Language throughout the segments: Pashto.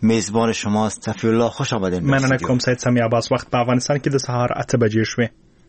میزبان شماست. صفی الله، خوش آمدید. مننه کوم سید سمی عباس. وخت په افغانستان کې د سهار 8 بجې شوې.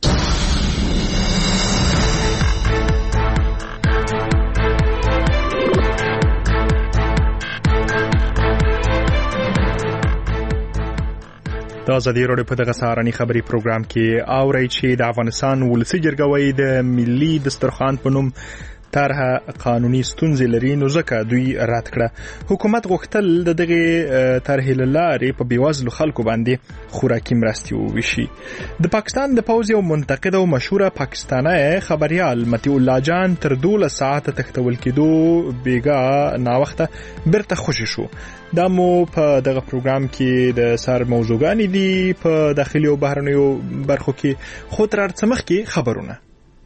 د ازادي راډیو په دغه سهارني خبري پروګرام کې اورئ چې د افغانستان ولسی جرګوي د ملي دسترخوان په نوم طرحه قانوني ستونزې لري، نو ځکه دوی رد کړه. حکومت غوښتل د دغه طرحې له لارې په بیوزلو خلکو باندې خوراکي مرستې وویشي. د پاکستان د پوځ یو منتقد او مشهور پاکستانی خبريال متي الله جان تر 12 ساعته تختول کېدو بیګا ناوخته برته خوشی شو. دا مو په دغه پروګرام کې د سر موضوعګانې دي په داخلي او بهرنیو برخو کې. خو تر ارڅمخ کې خبرونه.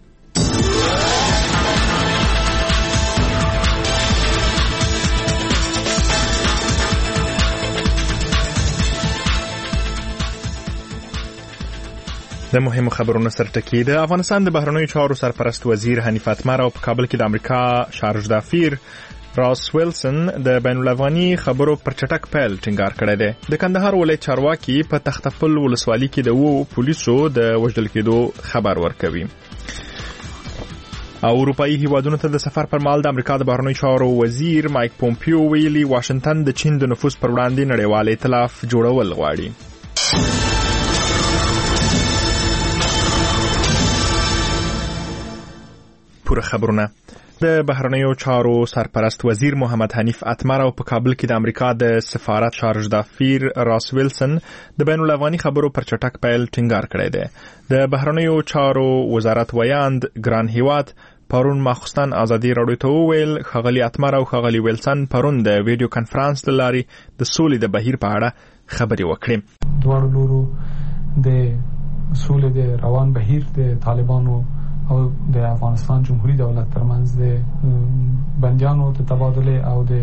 د مهمو خبرونو سرټکی. د افغانستان د بهرنیو چارو سرپرست وزیر حنیف اتمر او په کابل کې د امریکا شارج دافیر راس ویلسن د بین الافغاني خبرو پر چټک پیل ټینګار کړی دی. د کندهار ولایت چارواکي په تختپل ولسوالۍ کې د وو پولیسو د وژل کېدو خبر ورکوي. او اروپאי هیوادونو ته د سفر پر مهال د امریکا د بهرنیو چارو وزیر مایک پومپیو ویلي واشنگټن د چین د نفوذ پر وړاندې نړیوال ائتلاف جوړول غواړي. پوره خبرونه. د بهرنیو چارو سرپرست وزیر محمد حنیف اتمر او په کابل کې د امریکا د سفارت شارج دافیر راس ویلسن د بین الافغاني خبرو پر چټک پیل ټینګار کړی دی. د بهرنیو چارو وزارت ویاند ګران هیواد پرون ماخستان ازادي راډیو ته ویل خغلی اتمر او خغلی ویلسن پرون د ویډیو کانفرنس لاري د سولې د بهیر په اړه خبري وکړي. دوه لورو د سولې د روان بهیر د طالبانو او د افغانستان جمهوریت دولت ترمنځ د بندیانو د تبادله او د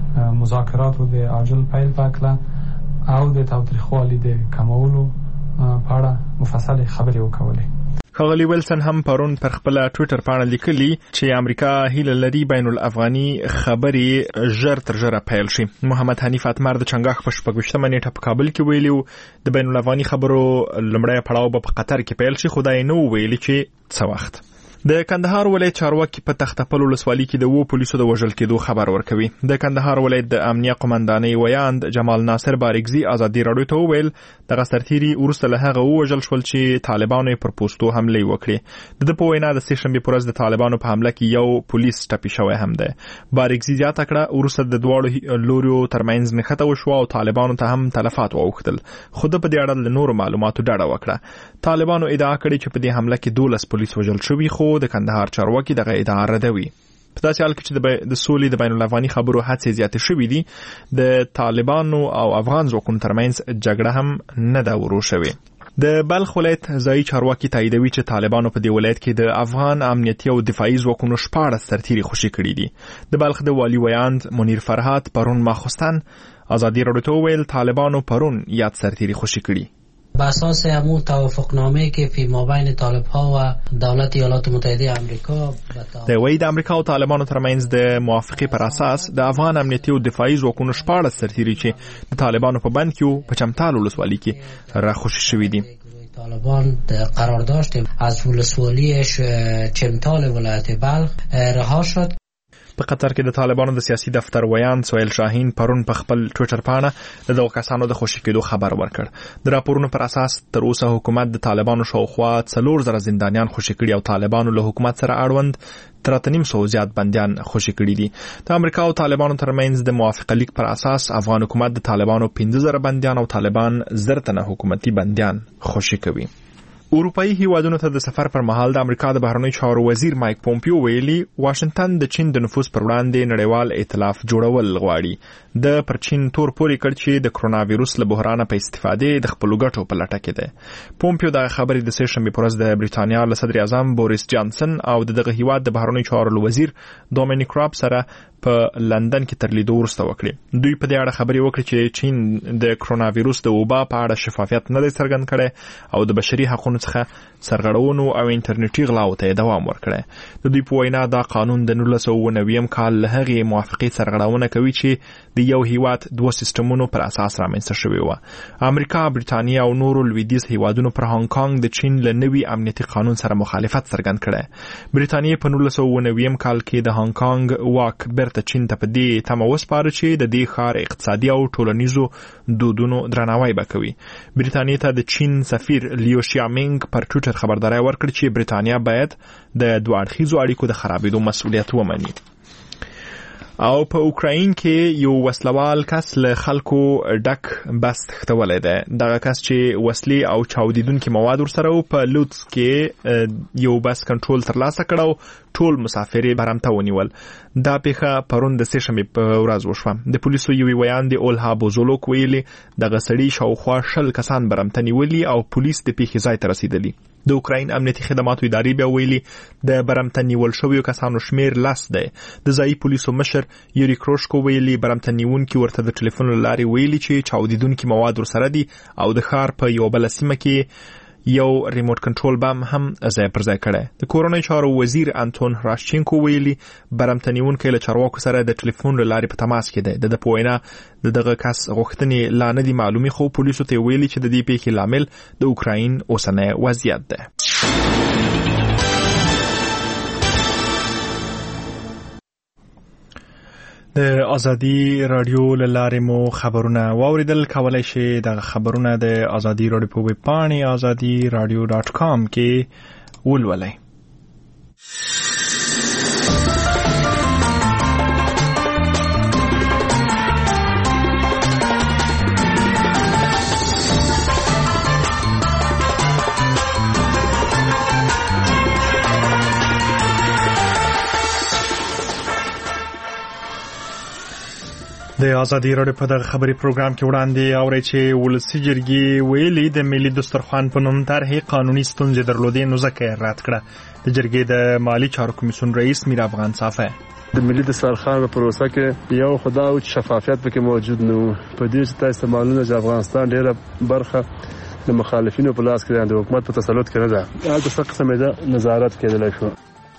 مذاکراتو د عاجل پیل پکله او د تاوتریخوالي د کمولو په اړه مفصل خبرې وکولې. خغلی ویلسن هم پرون پر خپل ټوئیټر باندې لیکلي چې امریکا هیله لري بین الافغاني خبرې ژر تر ژره پیل شي. محمد حنیف اتمر د چنګاښ په 28 نیټه په کابل کې ویلو د بین الافغاني خبرو لمړی پړاو په قطر کې پیل شي، خدای نو ویلي چې څه وخت. د کندهار ولایت چارواکي په تختپل ولسوالۍ کې د وو پولیسو د وژل کېدو خبر ورکوي. د کندهار ولایت د امنیه قومندانۍ ویاند جمال ناصر بارګزي ازادي راډیو ته ویل د غسرتيري ورسته له هغه وژل شول چې طالبانو پر پوسټو حمله وکړي. د په وینا د سېشنبه پرز د طالبانو په حمله کې یو پولیس ټپي شوی هم ده. بارګزي زیاته کړه ورسته د دواړو لوريو ترمنځ نښته وشو او طالبانو ته هم تلفات واوښتل. خو د په دې اړه له نور معلوماتو ډډه وکړه. طالبانو ادعا کړې چې په دې حمله کې 12 پولیس وژل شوي، خو د کندهار چارواکي دغه ادعا ردوي. په داسې حال کې چې د سولې د بین الافغاني خبرو هڅې زیاتې شوې دي، د طالبانو او افغان ځواکونو ترمنځ جګړه هم نه ده ورو شوې. د بلخ ولایت ځایي چارواکي تاییدوي چې طالبانو په دې ولایت کې د افغان امنیتي او دفاعي ځواکونو 14 سرتیري خوشي کړي دي. د بلخ د والی ویاند منیر فرهاد پرون ماخستان ازادي راډیو ته ویل طالبانو پرون یاد سرتیري خوشي کړي. بر اساس همون توافقنامه‌ای که فی مابین طالب‌ها و دولت ایالات متحده آمریکا د وی د امریکا او طالبانو ترمنځ د موافقه پر اساس د افغان امنیتي او دفاعي ځواکونو 14 سرتیري چې د طالبانو په بند کې په چمتال ولسوالۍ کې راخوشي شوي دي. طالبان قرار داشت از ولسوالی چمتال ولایت بلخ رها شد. په قطر کې د طالبانو د سیاسي دفتر ویاند سهیل شاهین پرون په خپل ټوئیټر باندې دغه کسانو د خوشي کېدو خبر ورکړ. د راپورونو پر اساس تر اوسه حکومت د طالبانو شاوخوا 4000 زندانیان خوشي کړي او طالبانو له حکومت سره اړوند 3.5 زیات بندیان خوشي کړي دي. د امریکا او طالبانو ترمنځ د موافقه لیک پر اساس افغان حکومت د طالبانو 15000 بندیان او طالبان 1000 تنه حکومتي بندیان خوشي کوي. اروپאי هیوادونو ته د سفر پر مهال د امریکا د بهرنیو چارو وزیر مایک پومپیو ویلي واشنگټن د چین د نفوذ پر وړاندې نړیوال ائتلاف جوړول غواړي. د پر چین تور پورې کړ چې د کرونا وایروس له بحران په استفادې د خپل ګټو په لټه کې ده. پومپیو د خبرې د سېشنبه پرز د بریټانیا له صدر اعظم بوریس جانسن او دغه هیواد د بهرنیو چارو وزیر دومینیک راب سره په لندن کې تر لیدو وروسته وکړي. دوی په دې اړه خبرې وکړي چې چین د کرونا وایروس د وبا په اړه شفافیت نه دی څرګند کړی او د بشري حقوقو څخه سرغړونو او انټرنیټي غلاو ته دوام ورکړی. د دوی په وینا دا قانون د 1990 کال له هغې موافقې سرغړونه کوي چې د یو هیواد دوه سیستمونو پر اساس رامنځته شوی و. امریکا، بریټانیا او نورو لویدیځ هیوادونو پر هانګ کانګ د چین له نوي امنیتي قانون سره مخالفت څرګند کړی. بریټانیا په 1990 کال کې د هانګ کانګ واک بیرته چین ته په دې تمه وسپاره چې د دې ښار اقتصادي او ټولنیزو دودونو درناوی به کوي. بریټانیا ته د چین سفیر لیو شیامینګ پر ټویټر خبرداری ورکړ چې بریټانیا باید د دوه اړخیزو اړیکو د خرابېدو مسؤلیت ومني. او په اوکراین کې یو وسلوال کس له خلکو ډک بس تښتولی دی. دغه کس چې وسلې او چاودیدونکي مواد ورسره و په لوتس کې یو بس کنټرول ترلاسه کړ او ټول مسافر یې برمته ونیول. دا پیښه پرون د سهشنبې په ورځ وشوه. د پولیسو یوې ویاندې اولها بوزولوک ویلي دغه سړي شاوخوا 20 کسان برمته نیولي او پولیس د پیښې ځای ته رسیدلي. د اوکراین امنیتي خدماتو ادارې بیا ویلي د برمته نیول شویو کسانو شمیر 10 دی. د ځایي پولیسو مشر یوري کروشکو ویلي برمته نیونکي ورته د ټلیفون له لارې ویلي چې چاودیدونکي مواد ورسره دي او د ښار په یو بله سیمه کې یو ریموټ کنټرول بم هم ځای پر ځای کړی. د کورنۍ چارو وزیر انتون راشچینکو ویلي برمته نیونکی له چارواکو سره د ټلیفون له لارې په تماس کې دی. د په وینا د دغه کس غوښتنې لا نه دي معلومې خو پولیسو ته ویلي چې د دې پیښې لامل د اوکراین اوسنی وضعیت دی. د ازادي رادیو له لارې مو خبرونه واوریدل. کولای شئ د خبرونه د ازادي رادیو په ویب پاڼې azadiradio.com کې ولولئ. د ازادي رادیو په دغه خبري پروګرام کې وړاندې اورئ چې ولسي جرګې ویلي د ملي دسترخوان په نوم طرحې قانوني ستونزې درلودې نو ځکه یې رد کړه. د جرګې د مالي چارو کمیسیون رئیس میر افغان صافی د ملي دسترخوان په پروسه کې یو خدا او شفافیت پکې موجود نه و. په دې چې تاسو معلومه چې افغانستان ډیره برخه د مخالفینو په لاس کې د حکومت په تسلط کې نه ده. هغه څه قسمه ده نظارت کېدلی شو.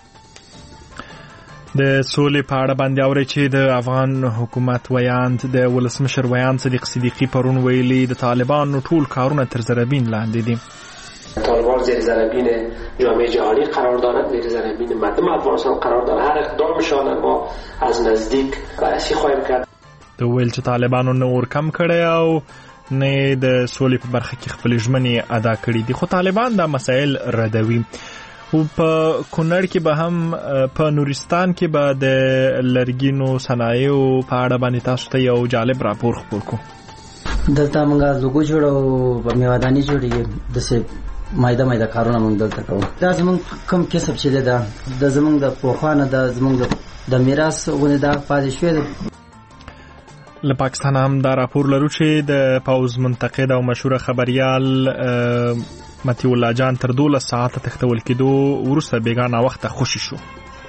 د سولې په اړه باندې اوري چې د افغان حکومت ویاند د ولسمشر ویاند صدیق صدیقی پرون ویلي د طالبانو ټول کارونه تر ضربین لاندې دي. طالبان زیر ضربین جامعه جهانی قرار دارند، زیر ضربین مردم افغانستان قرار دارند. هر اقدامشان ما از نزدیک بررسی خواهیم کرد. د ویل چې طالبانو نه ور کم کړي او نه د سولې په برخه کې خپل ژمنې ادا کړې دي، خو طالبان دا مسایل ردوي. او په کونړ کې به هم په نورستان کې به د لرګینو صنایعو په اړه باندې تاسو ته یو جالب راپور خپور کو. دلته موږ لوګو جوړو په میوادانی جوړیږي د څه مایده کارونه موږ دلته کوو. دا زموږ کوم کسب چې ده د زموږ د پوخانه د زموږ د میراث ونه دا پاتې شوی ده. له پاکستان هم دا راپور لرو چې د پاوز منتقد او مشهور خبريال متی الله جان تر 12 ساعته تختول کېدو وروسته بیگانه وخت خوشی شو.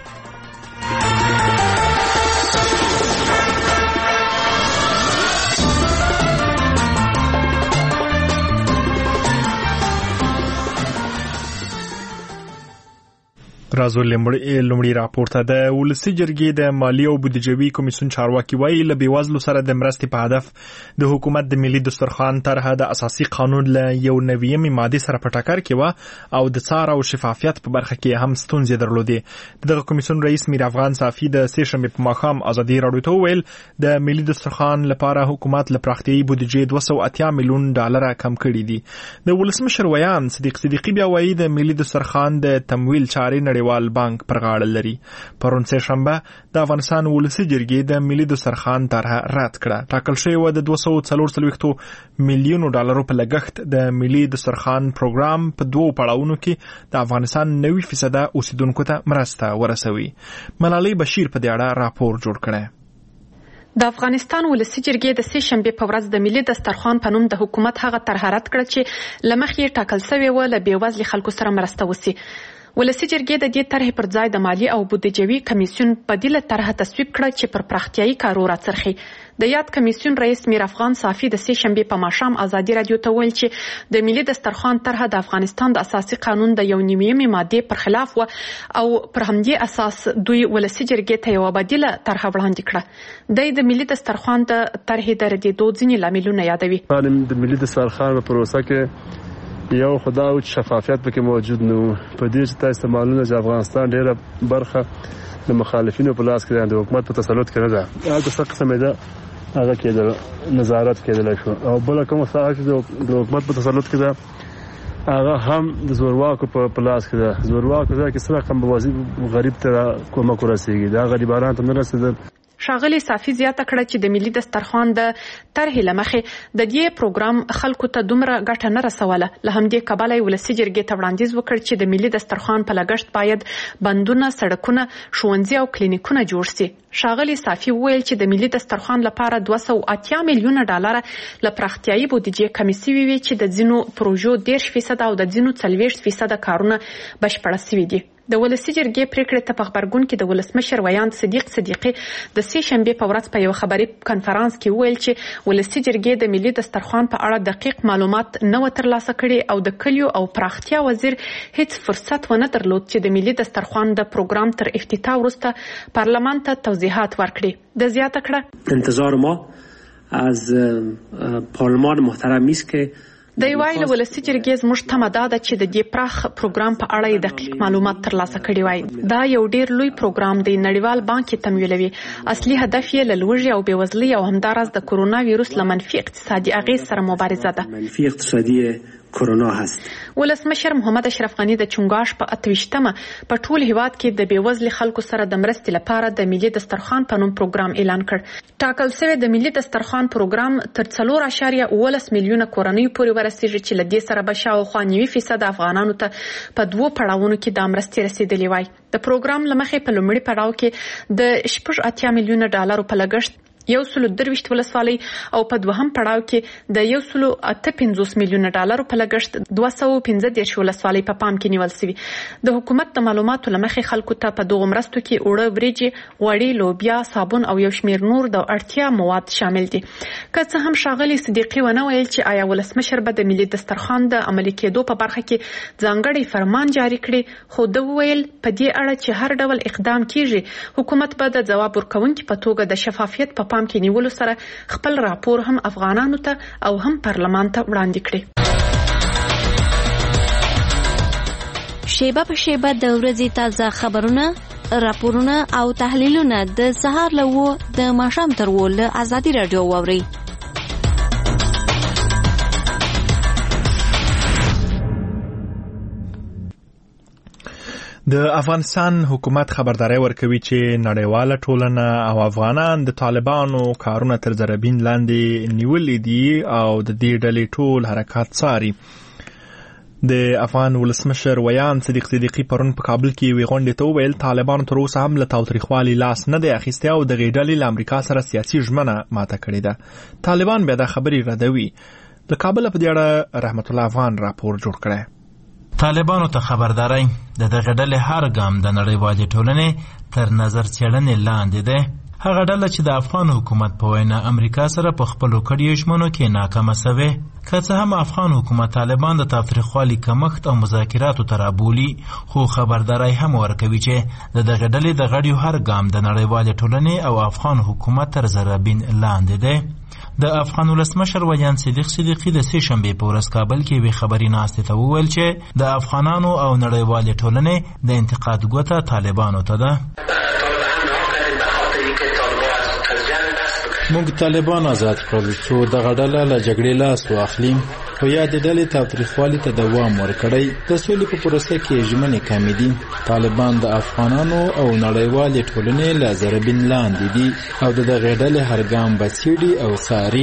رازو لومړی راپور ته د ولسي جرګې د مالی او بودیجوي کمیسیون چارواکي وایي له بېوزلو سره د مرستې په هدف د حکومت د ملي دسترخوان طرحه د اساسي قانون له یو نویمې مادې سره په ټکر کې وه او د څار او شفافیت په برخه کې هم ستونزې درلودې. دغه کمیسیون رئیس میر افغان صافی د سهشنبې په ماښام ازادي راډیو ته وویل د ملي دسترخوان لپاره حکومت له پراختیایي بودیجې 280 میلیون ډالر کم کړي دي. د ولسمشر ویاند صدیق صدیقی بیا وایي د ملي دسترخوان د تمویل چارې نړیوال بانک پر غاړه لري. پرون سهشنبه د افغانستان ولسي جرګې د ملي دسترخوان طرحه رد کړه. ټاکل شوی و د 244 میلیونو ډالرو په لګښت د ملي دسترخوان پروګرام په دوو پړاوونو کې د افغانستان 90% اوسیدونکو ته مرسته ورسوي. ملالۍ بشیر په دې اړه راپور جوړ کړی. د افغانستان ولسي جرګې د سهشنبې په ورځ د ملي دسترخوان په نوم د حکومت هغه طرحه رد کړه چې له مخې ټاکل شوې وه له بېوزلو خلکو سره مرسته وشي. ولسی جرګې د دې طرحې پر ځای د مالی او بودیجوي کمیسیون بدیله طرحه تصویب کړه چې پر پراختیایي کارو راڅرخي. د یاد کمیسیون رئیس میر افغان صافي د سه شنبه په ماښام ازادي رادیو ته ویل چې د ملي دسترخوان طرحه د افغانستان د اساسي قانون د 1.9 ماده پر خلاف و او پر همدې اساس دوی ولسی جرګې ته یو بدیله طرحه وړاندې کړه. د ملي دسترخوان د طرحې د ردیدو ځینې لاملونه یادوي. د ملي دسترخوان په پروسه کې یو خدا او شفافیت پکې موجود نه په دې چې تاسو معلومه چې افغانستان ډیره برخه د مخالفینو په لاس کې د حکومت په تسلط کې نه ده. هغه څه قسمه ده هغه کې نظارت کېدل شو او بل کوم څه چې د حکومت په تسلط کې ده هغه هم د زورواکو په لاس کې ده. زورواکو ځکه سره کوم وظیفه غریب ته کومک ورسیږي دا غریبانو ته نه رسیدل. ښاغلي صافي زیاته کړه چې د ملي دسترخوان د طرحې له مخې د دې پروګرام خلکو ته دومره ګټه نه رسوله. له همدې کبله یې ولسي جرګې ته وړاندیز وکړ چې د ملي دسترخوان په لګښت باید بندونه، سړکونه، ښوونځي او کلینیکونه جوړ شي. ښاغلي صافي وویل چې د ملي دسترخوان لپاره 280 میلیونه ډالر له پراختیایي بودیجې کمې شوي وي چې د ځینو پروژو 10% او د ځینو 40% کارونه بشپړه شوي دي. د ولسی جرګې پریکړې ته په خبرګون کې د ولسمشر ویاند صدیق صدیقي د سه شنبه په ورځ په یو خبري کانفرنس کې ویل چې ولسی جرګې د ملي دسترخوان په اړه دقیق معلومات نه ترلاسه کړي او د کلیو او پراختیا وزیر هیڅ فرصت ونه درلود چې د ملي دسترخوان د پروګرام تر افتتاح وروسته پارلمان ته توضیحات ورکړي. د زیاته کړه انتظار ما از پارلمان محترم است که د یوایل ولسی جرګې زموږ تمه ده چې د دې پراخ پروګرام په اړه دقیق معلومات ترلاسه کړي وای. دا یو ډیر لوی پروګرام دی، نړیوال بانک یې تمویلوي. اصلي هدف یې له لوږې او بېوزلۍ او همداراز د کرونا ویروس له منفي اقتصادي اغېز سره مبارزه ده. منفي اقتصادي کرونا هست. ولسمشر محمد اشرف غنی د چنګاش په 28مه په ټول هیواد کې د بېوزلۍ خلکو سره د مرستې لپاره د ملي دسترخوان په نوم پروګرام اعلان کړ. ټاکل شوی د ملي دسترخوان پروګرام تر 4.18 میلیونه کورنۍ پورې ورسیږي چې له دې سره به شاوخوا 90% افغانانو ته په 2 پړاوونو کې د مرستې رسیدلې وای. د پروګرام لمخې په لومړي پړاو کې د 8 میلیونه ډالر په لګښت 123 ولسوالۍ او په دوهم پړاو کې د 158 میلیونه ډالر په لګښت 215 ولسوالۍ په پام کې نیول شوی. د حکومت د معلوماتو لمخې خلکو ته په دغه مرستو کې اوړه، وریجې، غوړي، لوبیا، صابون او یو شمېر نور د اړتیا مواد شامل دي. که څه هم ښاغلي صدیقي ونه ویل چې آیا ولسمشر به د ملي دسترخوان د عملي کېدو په برخه کې ځانګړی فرمان جاری کړي، خو د ویل په دې اړه چې هر ډول اقدام کیږي حکومت به د ځواب ورکوونکي په توګه د شفافیت په پام کې نیولو سره خپل راپور هم افغانانو ته او هم پارلمان ته وړاندې کړي. شیبه په شیبه د ورځې تازه خبرونه، راپورونه او تحلیلونه د سهار له 9 د ماښام تر 10 له ازادي رادیو واورئ. د افغانستان حکومت خبرداري ورکوي چې نړیواله ټولنه او افغانان د طالبانو کارونه تر ضربین لاندې نیولې دي او د دې ډلې ټول حرکات څاري. د افغان ولسمشر ویاند صدیق صدیقي پرون په کابل کې وی غونډې ته وویل طالبانو تر اوسه هم له تاوتریخوالي لاس نه دی اخیستی او د غېډلې له امریکا سره سیاسي ژمنه ماته کړې ده. طالبان بیا د خبرې ردوي. د کابل په دې اړه رحمت الله افغان راپور جوړ کړی. طالبانو ته خبرداري د دغه ډلې هر ګام د نړیوالې ټولنې تر نظر څېړنې لاندې ده. هغه ډله چې د افغان حکومت په وینا امریکا سره په خپلو کړیو ژمنو کې ناکامه سوې. که څه هم افغان حکومت طالبان د تاوتریخوالي کمښت او مذاکراتو ته رابولي، خو خبرداری هم ورکوي چې د دغه ډلې د غړیو هر ګام د نړیوالې ټولنې او افغان حکومت تر ضربین لاندې ده. د افغان ولسمشر ویاند صدیق صدیقي د سه شنبې په ورځ کابل کې وی خبري ناستې ته وویل چې د افغانانو او نړیوالې ټولنې د انتقاد ګوته طالبانو ته ده. موږ طالبان آزاد کړل څو دغه ډله له جګړې لاس واخلي، خو یا د ډلې تاوتریخوالي ته دوام ورکړی. د سولې په پروسه کې ژمنې کمې دي. طالبان د افغانانو او نړیوالې ټولنې له ضربین لاندې دي او د دغې ډلې هر ګام به څېړي او څاري.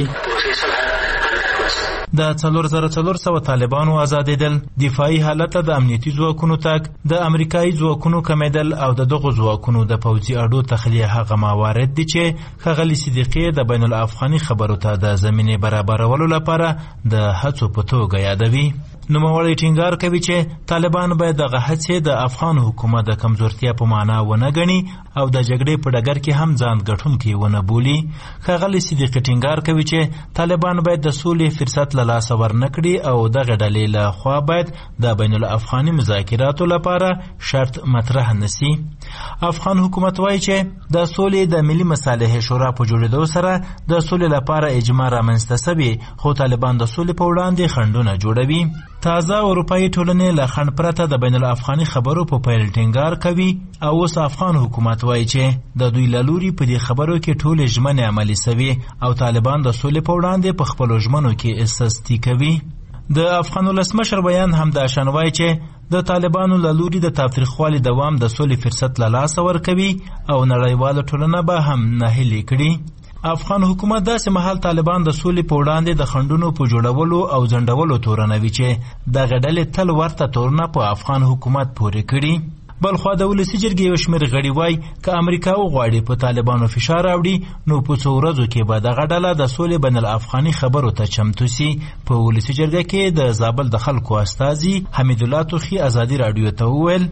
د 4400 طالبانو آزادېدل، دفاعي حالت د امنیتي ځواکونو تګ، د امریکایي ځواکونو کمیدل او د دغو ځواکونو د پوځي اډو تخلیه هغه موارد دي چې ښاغلي صدیقي د بین الافغاني خبرو ته د زمینې برابرولو لپاره د هڅو په توګه یادوي. نوموړی ټینګار کوي چې طالبان باید دغه هڅې د افغان حکومت د کمزورتیا په معنا ونه ګڼي او د جګړې په ډګر کې هم ځان ګټونکی ونه بولي. ښاغلی صدیقي ټینګار کوي چې طالبان باید د سولې فرصت له لاسه ورنکړي او دغه ډلې له خوا باید د بین الافغاني مذاکراتو لپاره شرط مطرح نسی. افغان حکومت وایي چې د سولې د ملي مصالحې شورا په جوړېدو سره د سولې لپاره اجماع رامنځته سوي، خو طالبان د سولې په وړاندې خنډونه جوړوي. تازه اروپایي ټولنې له خنډ پرته د بین الافغاني خبرو په پیل ټینګار کوي او اوس افغان حکومت وایي چې د دوی له لوري په دې خبرو کې ټولې ژمنې عملي سوي او طالبان د سولې په وړاندې په خپلو ژمنو کې سستي کوي. د افغان ولسمشر بیان همداشان وایي چې د طالبانو له لوري د تاوتریخوالي دوام د سولې فرصت له لاسه ورکوي او نړیواله ټولنه به هم ناهیلې کړي. افغان حکومت داسې مهال طالبان د سولې په وړاندې د خنډونو په جوړولو او ځنډولو تورنوي چې دغه ډلې تل ورته تورونه په افغان حکومت پورې کړي. بلخوا د ولسي جرګې یو شمېر غړي وایي که امریکا وغواړي په طالبانو فشار راوړي نو په څو ورځو کې به دغه ډله د سولې بین الافغاني خبرو ته چمتو سي. په ولسي جرګه کې د زابل د خلکو استازي حمیدالله توخي ازادي راډیو ته وویل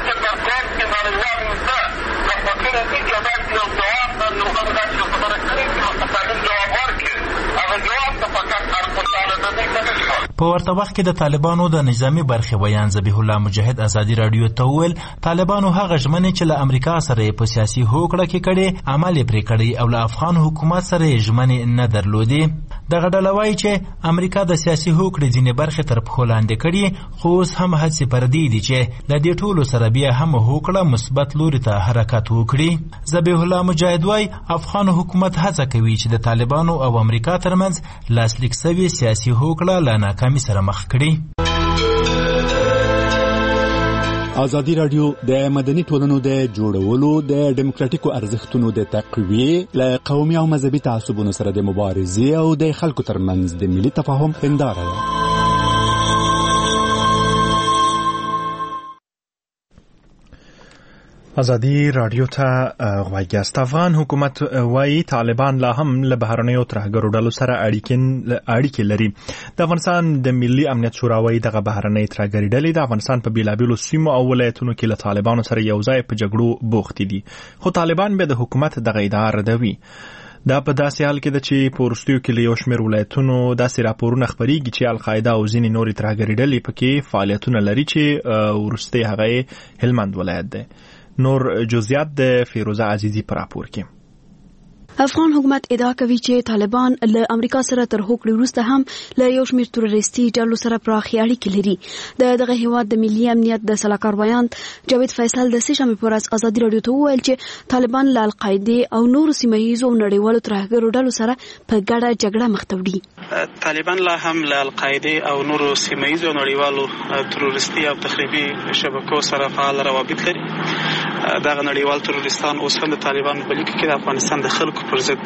په ورته وخت کې د طالبانو د نظامی برخې بیان ذبیح الله مجاهد ازادي راډیو ته وویل طالبانو هغه ژمنې چې له امریکا سره په سیاسي هوکړه کې کړي عمل یې پرې کړی او له افغان حکومت سره ژمنې نه درلودې. دغه ډله وایي چې امریکا د سیاسي هوکړې ځینې برخې تر پښو لاندې کړي خو اوس هم هڅې پردې دي چې له دې ټولو سره بیا هم هوکړه مثبت لوري ته حرکت وکړي. ذبیح الله مجاهد وایي افغان حکومت هڅه کوي چې د طالبانو او امریکا ترمنځ لاسلیک سوي سیاسي هوکړه له ناکامۍ سره مخ کړي. ازادي راډیو د مدني ټولنو د جوړولو د ډیموکراټیکو ارزښتونو د تقویې له قومي او مذهبي تعصبونو سره د مبارزې او د خلکو ترمنځ د ملي تفاهم هنداره ده. ازادي راډیو ته غوږیاست. افغان حکومت وایي طالبان لا هم له بهرنیو ترهګرو ډلو سره اړیکې لري. د افغانستان د ملي امنیت شورا وایي دغه بهرنۍ ترهګري ډلې د افغانستان په بیلابیلو سیمو او ولایتونو کې له طالبانو سره یو ځای په جګړو بوختې دي، خو طالبان بیا د حکومت دغه ادعا ردوي. دا په داسې حال کې ده چې په وروستیو کې له یو شمېر ولایتونو داسې راپورونه خپریږي چې القاعده او ځینې نورې ترهګري ډلې پکې فعالیتونه لري چې وروستی هغه هلمند ولایت دی. نور جزئیات د فیروزه عزیزی پر راپور کې. افغان حکومت ادعا کوي چې طالبان له امریکا سره تر هوکړې وروسته هم له یو شمېر تروریستي ډلو سره پراخې اړیکې لري. دغه هیواد د ملي امنیت د سلاکار بیان جاوید فیصل د سه‌شنبې په ورځ ازادي راډیو ته وویل چې طالبان له القاعده او نورو سیمه ییزو نړیوالو ترهګرو ډلو سره په ګډه جګړه مخ ته وړي. طالبان لا هم له القاعده او نورو سیمه ییزو نړیوالو تروریستي او تخریبي شبکو سره فعال روابط لري. دغه نړیوال تروریستان اوس هم د طالبان په لیک کې د افغانستان د خلکو پر ضد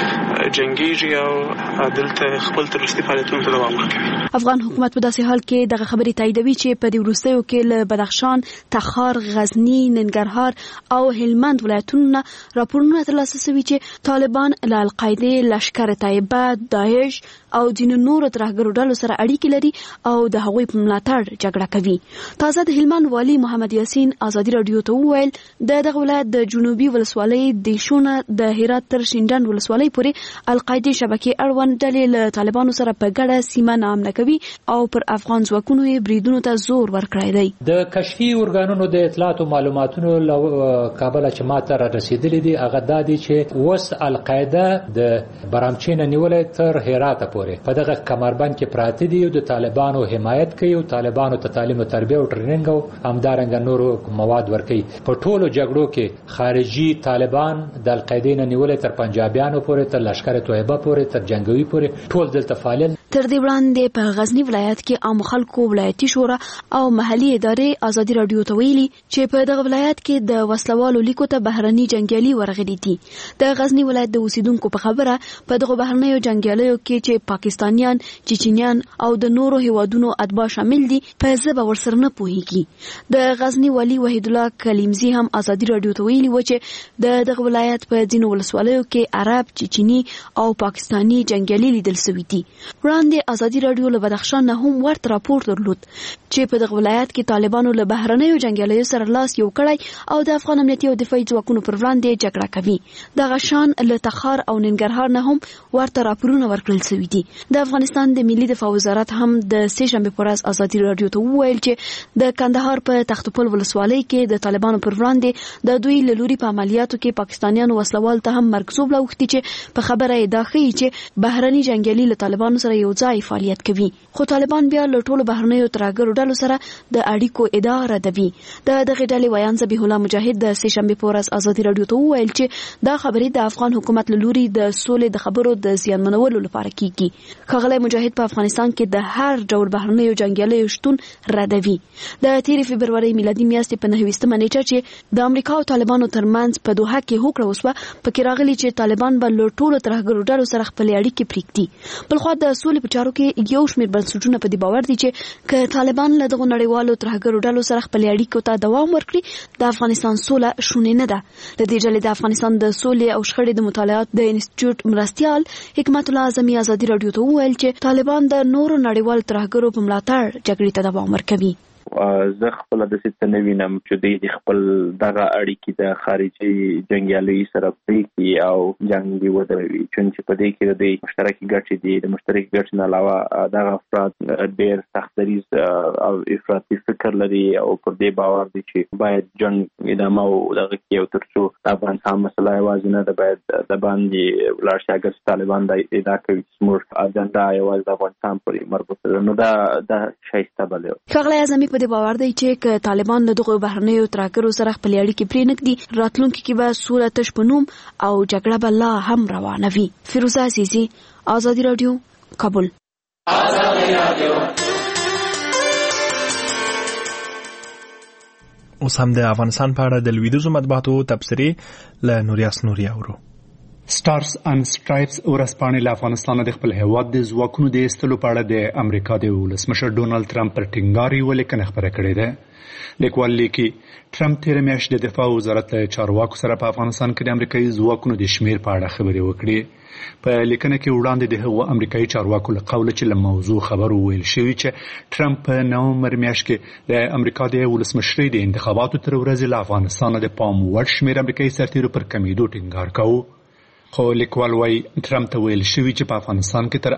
جنگیږي او دلته خپل تروریستي فعالیتونو ته دوام ورکوي. افغان حکومت په داسې حال کې دغه خبرې تاییدوي چې په دې وروستیو کې له بدخشان، تخار، غزنی، ننګرهار او هلمند ولایتونو راپورونه ترلاسه شوي چې طالبان له القاعده، لشکر طیبه، داعش او ځینو نورو ترهګرو ډلو سره اړیکې لري او د هغوی په ملاتړ جګړه کوي. تازه د هلمند والي محمد یاسین ازادي راډیو ته وویل دغه ولایت د جنوبي ولسوالۍ دیشونه د هرات تر شینډنډ ولسوالۍ پورې القاعده شبکې اړوند ډلې له طالبانو سره په ګډه سیمه نامنه کوي او پر افغان ځواکونو یې بریدونو ته زور ورکړی دی. د کشفي ارګانونو د اطلاعات او معلوماتونو له کابل چې ماته را رسیدلې دي هغه دا دي چې اوس القاعده د برامچین نیولې تر هرات پورې په دغه کمربند کې پراته دي او د طالبانو حمایت کوي او طالبانو ته تعلیم او تربیه او ټریننګ او همدارنګه نورو مواد ورکوي. په ټولو جګړو کې خارجي طالبان د القاعده نه نیولې تر پنجابیانو پورې تر لشکر طیبه پورې تر جنگوي پورې ټول دلته فعال. تر دې وړاندې په غزنی ولایت کې عام خلکو ولایتي شورا او محلي ادارې ازادي راډیو ته ویلي چې په دغه ولایت کې د وسلوالو لیکو ته بهرني جنگیالي ورغلي دي. د غزنی ولایت د اوسیدونکو په خبره په دغه بهرنیو جنگیالیو کې چې پاکستانیان، چچنیان او د نورو هیوادونو اتباع شامل دي په ځبه ورسره نه پوهیږي. د غزنی والي وحید الله کلیمزی هم ازادي رادیو ته ویلي و چې دغه ولایت په ځینو ولسوالیو کې عرب، چچنی او پاکستانی جنگیالي لیدل شوي دي. وړاندې ازادي رادیو له بدخشان نه هم ورته راپور درلود چې په دغه ولایت کې طالبانو له بهرنیو جنگیالیو سره لاس یو کړی او د افغان امنیتي او دفاعي ځواکونو پر وړاندې جګړه کوي. دغه شان له تخار او ننګرهار نه هم ورته راپورونه ورکړل شوي دي. د افغانستان د ملي دفاع وزارت هم د سه شنبه پر ورځ ازادي رادیو ته وویل چې د کندهار په تختپل ولسوالۍ کې د طالبانو پر وړاندې د دوی له لوري په عملیاتو کې پاکستانیانو وسلوال ته هم مرکزوب لوختي چې په خبره یې دا ښیي چې بهرني جنگیالي له طالبانو سره یو ځای فعالیت کوي. خو طالبان بیا له ټولو بهرنیو ترهګرو ډلو سره د اړیکو ادعا ردوي. دغه ډلې ویان ذبیح الله مجاهد د سه شنبه پر ورځ ازادي رادیو ته وویل چې دا خبرې د افغان حکومت له لوري د سولې د خبرو د زیانمنولو لپاره کیږي. ښاغلی مجاهد په افغانستان کې د هر ډول بهرنیو جنگیالیو شتون ردوي. د 13 فبرवरी میلادي میاشتې په 9 نیټه چې د امریکا او طالبانو ترمنځ په دوحه کې هوکړه وشوه، پکې راغلي چې طالبان به له ټولو ترهګرو ډلو سره خپلې اړیکې پرېږدي. بلخوا د سولې په چارو کې یو شمېر بنسټونه په دې باور دي چې که طالبان له دغو نړیوالو ترهګرو ډلو سره خپلې اړیکو ته دوام ورکړي، د افغانستان سوله شونې نه ده. د دې ډلې د افغانستان د سولې او شخړې د مطالعات د انسټیټیوټ مرستیال حکمت الله اعظمي ازادي رادیو ته وویل چې طالبان د نورو نړیوالو ترهګرو په ملاتړ جګړې ته دوام ورکوي. زه خپل د څه نه وینم چې د خپل دغه اړیکې د خارجي جنگیالي سره پریکي او جنگ دی ودروي، چې په دې کې د مشترکي ګټې دي. د مشترکي ګټې نه علاوه دغه افراد ډېر سختدریز او افراطي فکر لري او پر دې باور دي چې باید جنگ ادامه او دغه کې او ترڅو د افغانستان مسله یوازې نه ده، باید د باندې ولاړ شي. اگر طالبان د ادعا کوي چې زموږ اجنډا یوازې د افغانستان پورې مربوط ده، نو دا شایسته بلې. ښاغلی اعظمي په دې باور دی چې که طالبان له دغو بهرنیو ترهګرو سره خپلې اړیکې پرې نږدي، راتلونکي کې به سوله تش په نوم او جګړه به لا هم روانه وي. فیروزه عزیزي، ازادي رادیو، کابل. اوس هم د افغانستان په اړه د لویدیځو مطبوعاتو تبصرې له نوریاس نوري اورو. سټارز اند سټرایپس ورځپاڼې له افغانستان د خپل هیواد د ځواکونو د ایستلو په اړه د امریکا د ولسمشر ډونالد ټرمپ پر ټینګار یوه لیکنه خپره کړې ده. لیکوال لیکي ټرمپ تېره میاشت د دفاع وزارت له چارواکو سره په افغانستان کې د امریکایي ځواکونو د شمېر په اړه خبرې وکړې. په لیکنه کې وړاندې د هغو امریکایي چارواکو له قوله چې له موضوع خبر وویل شوي چې ټرمپ په نومبر میاشت کې د امریکا د ولسمشرۍ د انتخاباتو تر ورځې له افغانستانه د پام وړ شمېر امریکایي سرتیرو پر کمېدو ټینګار کوو. خو لیکوال وايي ټرمپ ته ویل شوي چې په افغانستان کې تر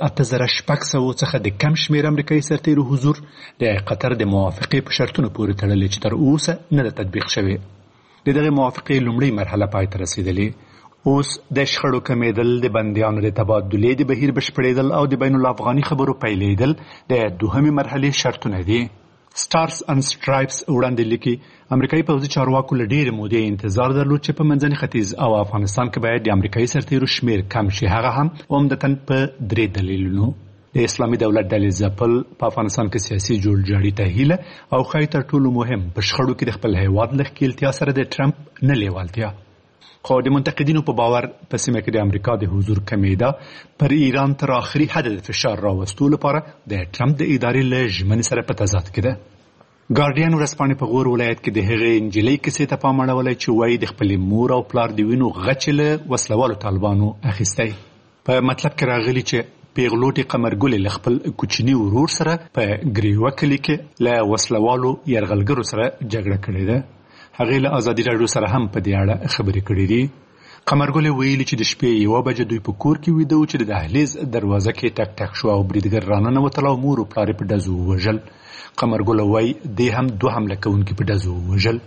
8600 څخه د کم شمېر امریکایي سرتیرو حضور د قطر د موافقې په شرطونو پورې تړلی چې تر اوسه نه ده تطبیق شوی. د دغې موافقې لومړۍ مرحله پای ته رسېدلې. اوس د شخړو کمیدل، د بندیانو د تبادلې د بهیر بشپړېدل او د بین الافغاني خبرو پیلېدل د دوهمې مرحلې شرطونه دي. سټارز اند سټرایپس وړاندې لیکي امریکایي پوځي چارواکو له ډېرې مودې انتظار درلود چې په منځني ختیځ او افغانستان کې باید د امریکایي سرتیرو شمېر کم شي، هغه هم عمدتاً په 3 دلیلونو. د اسلامي دولت ډلې ځپل، په افغانستان کې سیاسي جوړجاړي ته هیله او ښایي تر ټولو مهم په شخړو کې د خپل هیواد له ښکېلتیا سره د ټرمپ نه لیوالتیا. خو د منتقدینو په باور په سیمه کې د امریکا د حضور کمیده پر ایران تر آخري حد د فشار راوستو لپاره د ټرمپ د ادارې له ژمنې سره په تضاد کې ده. ګارډین ورځپاڼې په غور ولایت کې د هغې نجلۍ کیسې ته پام اړولی چې وایي د خپلې مور او پلار د وینو غچې له وسلوالو طالبانو اخیستی. په مطلب کې راغلي چې پیغلوټې قمرګلې له خپل کوچني ورور سره په ګریوه کلي کې له وسلوالو یرغلګرو سره جګړه کړې ده. هغې له ازادي راډیو سره هم په دې اړه خبرې کړې دي. قمرګلې ویلي چې د شپې 1 بجه دوی په کور کې ویده و چې د دهلیز دروازه کې ټک ټک شو او بریدګر راننوتل او مور او پلار یې په ډزو ووژل. قمرګله وایي دې هم 2 حمله کوونکي په ډزو ووژل.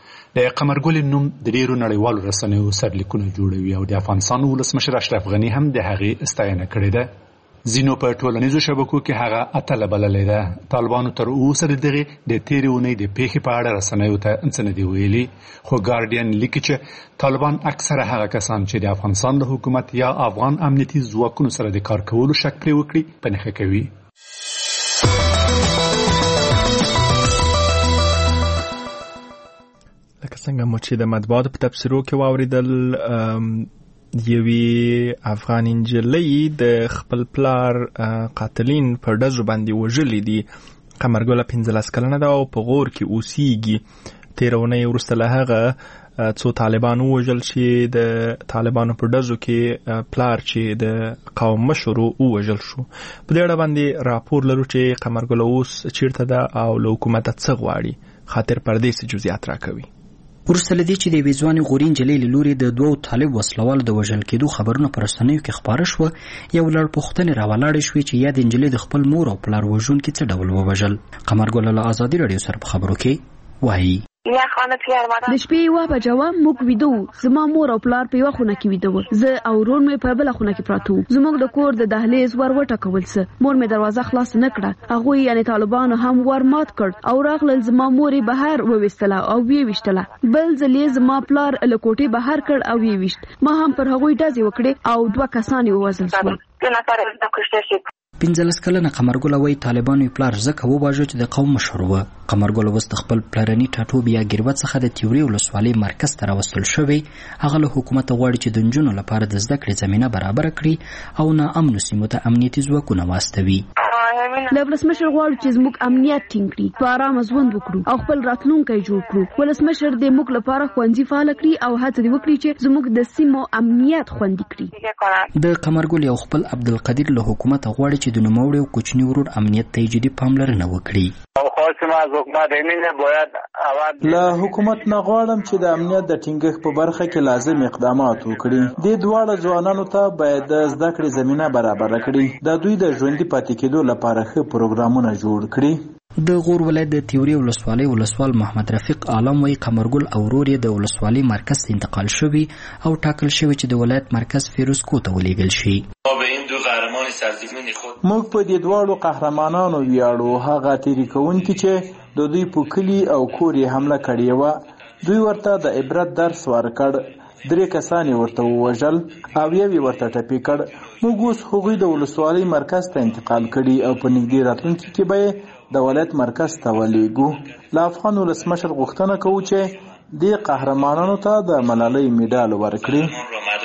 د قمرګلې نوم د ډېرو نړیوالو رسنیو سرلیکونه جوړوي او د افغانستان ولسمشر اشرف غني هم د هغې ستاینه کړې ده. ځینو په ټولنیزو شبکو کې هغه اتله بللې ده. طالبانو تر اوسه د دغې د تېرې اونۍ د پیښې په اړه رسنیو ته څه نه دي ویلي، خو ګارډین لیکي چې طالبان اکثره هغه کسان چې د افغانستان د حکومت یا افغان امنیتي ځواکونو سره د کار کولو شک پرې وکړي په نښه کوي. لکه څنګه مو چې د مطبوعاتو په تبصرو کې واورېدل، یوی افغان نجلۍ د خپل پلار قاتلین په ډزو باندې وژلي دي. قمرګله 15 کلنه ده او په غور کې اوسیږي. 13 اونۍ وروسته له هغه څو طالبان ووژل چې د طالبانو په ډزو کې پلار چې د قوم مشر ووژل شو. په دې اړه باندې راپور لرو چې قمرګل اوس چیرته ده او له حکومت څه غواړي. خاطر پردیسي جزئیات راکوي. ورسته لدې چې د یوې ځوانې غورین جلۍ له لوري د 2 طالب وسلوالو د وژل کېدو خبرونه په رسنیو کې خپاره شوه، یو لړ پوښتنې راولاړې شوې چې یا د نجلۍ د خپل مور او پلار وژونکي څه ډول ووژل. قمرګل له ازادي راډیو سره په خبرو کې وایي د شپې 1 بجه وه، موږ ویده وو. زما مور او پلار په یوه خونه کې ویده وو، زه او ورور مې په بله خونه کې پراته وو. زموږ د کور د دهلیز ور وټکول څه، مور مې دروازه خلاص نه کړه. هغوی یعنې طالبانو هم ور مات کړ او راغلل. زما مور یې بهر وویستله او ویې ویشتله. بل ځل یې زما پلار له کوټې بهر کړ او ویې ویشت. ما هم پر هغوی ډزې وکړې او 2 کسان یې ووژل شول. 15 کلنه قمرګل وایي طالبانو یې پلار ځکه وواژه چې د قوم مشر و. قمرګل اوس د خپل پلرني ټاټوبي یا ګروت څخه د تیوري ولسوالۍ مرکز ته راوستل شوی. هغه له حکومت غواړي چې د نجونو لپاره د زده کړې زمینه برابر کړي او ناامنو سیمو ته امنیتي ځواکونه واستوي. له ولسمشر غواړو چې زموږ امنیت ټینګ کړي، په ارامه ژوند وکړو او خپل راتلونکی جوړ کړو. ولسمشر دې موږ لپاره ښوونځي فعال کړي او هڅه دې وکړي چې زموږ د سیمو امنیت خوندي کړي. د قمرګل یو خپل عبدالقدیر له حکومت غواړي چې د نوموړي او کوچني ورور امنیت ته جدي پاملرنه وکړي. له حکومت نه غواړم چې د امنیت د ټینګښت په برخه کې لازم اقدامات وکړي. د دواړو ځوانانو ته باید د زده کړې زمینه برابر کړي، د دوی د ژوندي پاتې کېدو لپاره ښه پروګرامونه جوړ کړي. د غور ولایت د تیوري ولسوالۍ ولسوال محمد رفیق عالم وایي قمرګل او ورور یې د ولسوالۍ مرکز ته انتقال شوي او ټاکل شوی چې د ولایت مرکز فیروزکو ته ولېږل شي. موږ په دې دواړو قهرمانانو ویاړو، هغه تیری کوونکي چې د دوی په کلي او کور یې حمله کړې وه. دوی ورته د عبرت درس ورکړ. 3 کسان یې ورته ووژل او یو یې ورته ټپي کړ. موږ اوس هغوی د ولسوالۍ مرکز ته انتقال کړي او په نږدې راتلونکي کې به د ولایت مرکز ته ولېږو. له افغان ولسمشر غوښتنه کوو چې دې قهرمانانو ته د ملالۍ میډال ورکړي.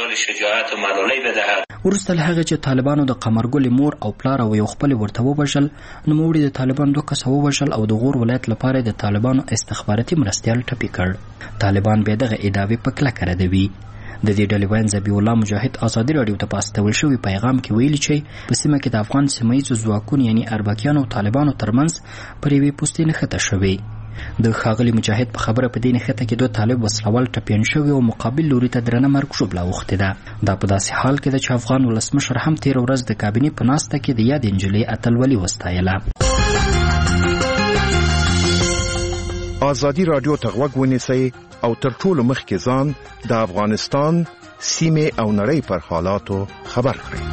وروسته له هغه چې طالبانو د قمرګل مور او پلار او یو خپل ورته ووژل، نوموړي د طالبانو 2 کسه ووژل او د غور ولایت لپاره د طالبانو استخباراتي مرستیال ټپي کړ. طالبان به دغه ادعاوې په کلکه ردوي. د دې ډلې وین ذبیح الله مجاهد ازادي راډیو ته په استول شوی پیغام کې ویلي چې په سیمه کې د افغان سیمه‌ییزو ځواکونو یعنی اربکیانو او طالبانو ترمنځ پر یوې پوستې نښته شوې. د ښاغلي مجاهد په خبره په دې نښته کې 2 طالب وسلوال ټپیان شوي او مقابل لوري ته درنه مرګ ژوبله اوښتې ده. دا په داسې حال کې ده چې افغان ولسمشر هم تېره ورځ د کابینې په ناسته کې د یادې نجلۍ اتلولي وستایله. ازادي راډیو ته غوږ ونیسئ او تر ټولو مخکې ځان د افغانستان سیمې او نړۍ پر حالاتو خبر کړئ.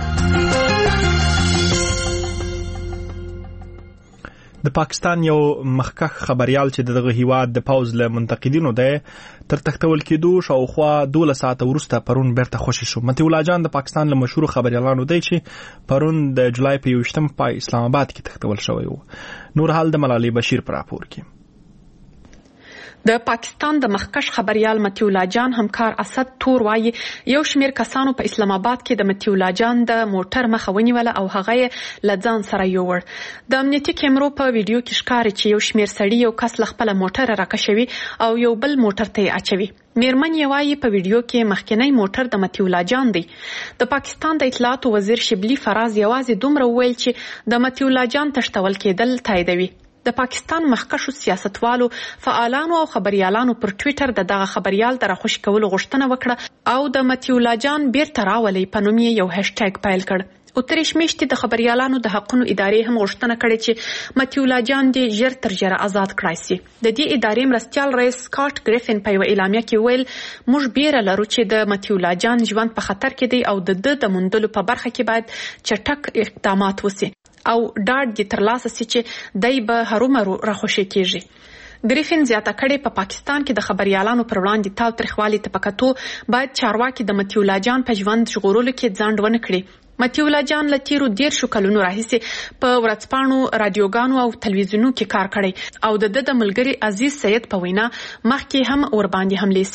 د پاکستان یو مخکښ خبريال چې دغه هیواد د پوز له منتقدینو ده تر تختول کېدو شاوخوا 12 ساعته وروسته پرون بیرته خوشی شو. متي الله جان د پاکستان له مشهور خبريالانو دی چې پرون د جولای په 28 په اسلام آباد کې تختول شوی و. نور حال د ملالي بشیر پر راپور کې. د پاکستان د مخکښ خبريال متي الله جان همکار اسد تور وایي یو شمیر کسانو په اسلام آباد کې د متي الله جان د موټر مخه ونیوله او هغه لځان سره یوړ. د امنیتي کیمرو په ویډیو کې ښکاري چې یو شمیر سړي یو کس خپل موټر راکښوي او یو بل موټر ته اچوي. میرمن یې وایي په ویډیو کې مخکنی موټر د متي الله جان دی. د پاکستان د اطلاعات وزیر شبلی فراز یوازې دومره وویل چې د متي الله جان تشتول کېدل تاییدوي. د پاکستان مخکښو سیاستوالو، فعالانو او خبريالانو پر ټوئیټر دغه خبريال د راخوشي کولو غوښتنه وکړه او د متي الله جان بیرته راولي په نوم یې یو هاشټیګ پیل کړ. اتریش میشتي د خبريالانو د حقونو ادارې هم غوښتنه کړې چې متي الله جان دې ژر تر ژره آزاد کړای شي. د دې ادارې مرستیال رئیس سکاټ ګریفن په یو اعلامیه کې ویل موږ بیره لرو چې د متي الله جان ژوند په خطر کې دی او د موندلو په برخه کې باید چټک اقدامات وشي او ډاډ دې ترلاسه شي چې دای به هرومرو راخوشي کیږي. ګریفن زیاته کړې په پاکستان کې د خبريالانو پر وړاندې تاوتریخوالي ته پکاتو باید چارواکي د متي الله جان په ژوند ژغورلو کې ځان ونه کړي. متي الله جان له تیرو 13 کلونو راهیسې په ورځپاڼو، رادیوګانو او تلویزیونونو کې کار کړی او د ملګري عزیز سید په وینا مخکې هم ور باندې حملې سوي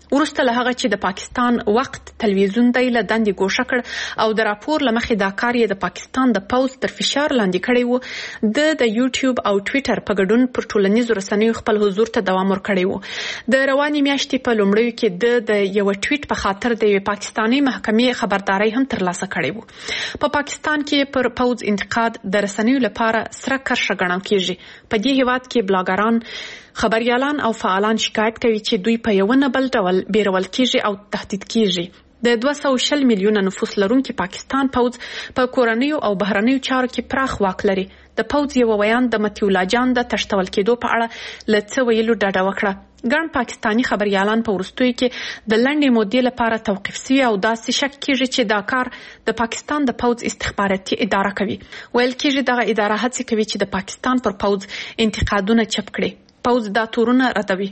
ورسته له هغه چې د پاکستان وخت تلویزیون دی له دندې ګوښه کړ او د راپور له مخې دا کار یې د پاکستان د پوځ تر فشار لاندې کړی و. د یوټیوب او ټویټر په ګډون پر ټولنیزو رسنیو خپل حضور ته دوام ورکړی و. د روانې میاشتې په لومړیو کې د یو ټویټ په خاطر د یوې پاکستاني محکمې خبرداري هم ترلاسه کړې و. په پاکستان کې پر پوځ انتقاد د رسنیو لپاره سره کرښه ګڼل کیږي. په دې هیواد کې بلاګران، خبريالان او فعالان شکایت کوي چې دوی په یو نه بل ډول بیرول کیږي او تهدید کیږي. د 240 میلیونه نفوس لرونکي پاکستان پوځ په کورنیو او بهرنیو چارو کې پراخ واک لري. د پوځ یو ویان د متیولا جان د تشتول کېدو په اړه لڅ ویلو ډاډه وکړه. ګڼ پاکستانی خبريالان په ورستوي کې د لنډې مودې لپاره توقيف شوي او داسې شک کیږي چې دا کار د پاکستان د پوځ استخباراتي اداره کوي. ویل کېږي دغه اداره هڅه کوي چې د پاکستان پر پوځ انتقادونه چپ کړي. پوځ دا تورونه ردوي.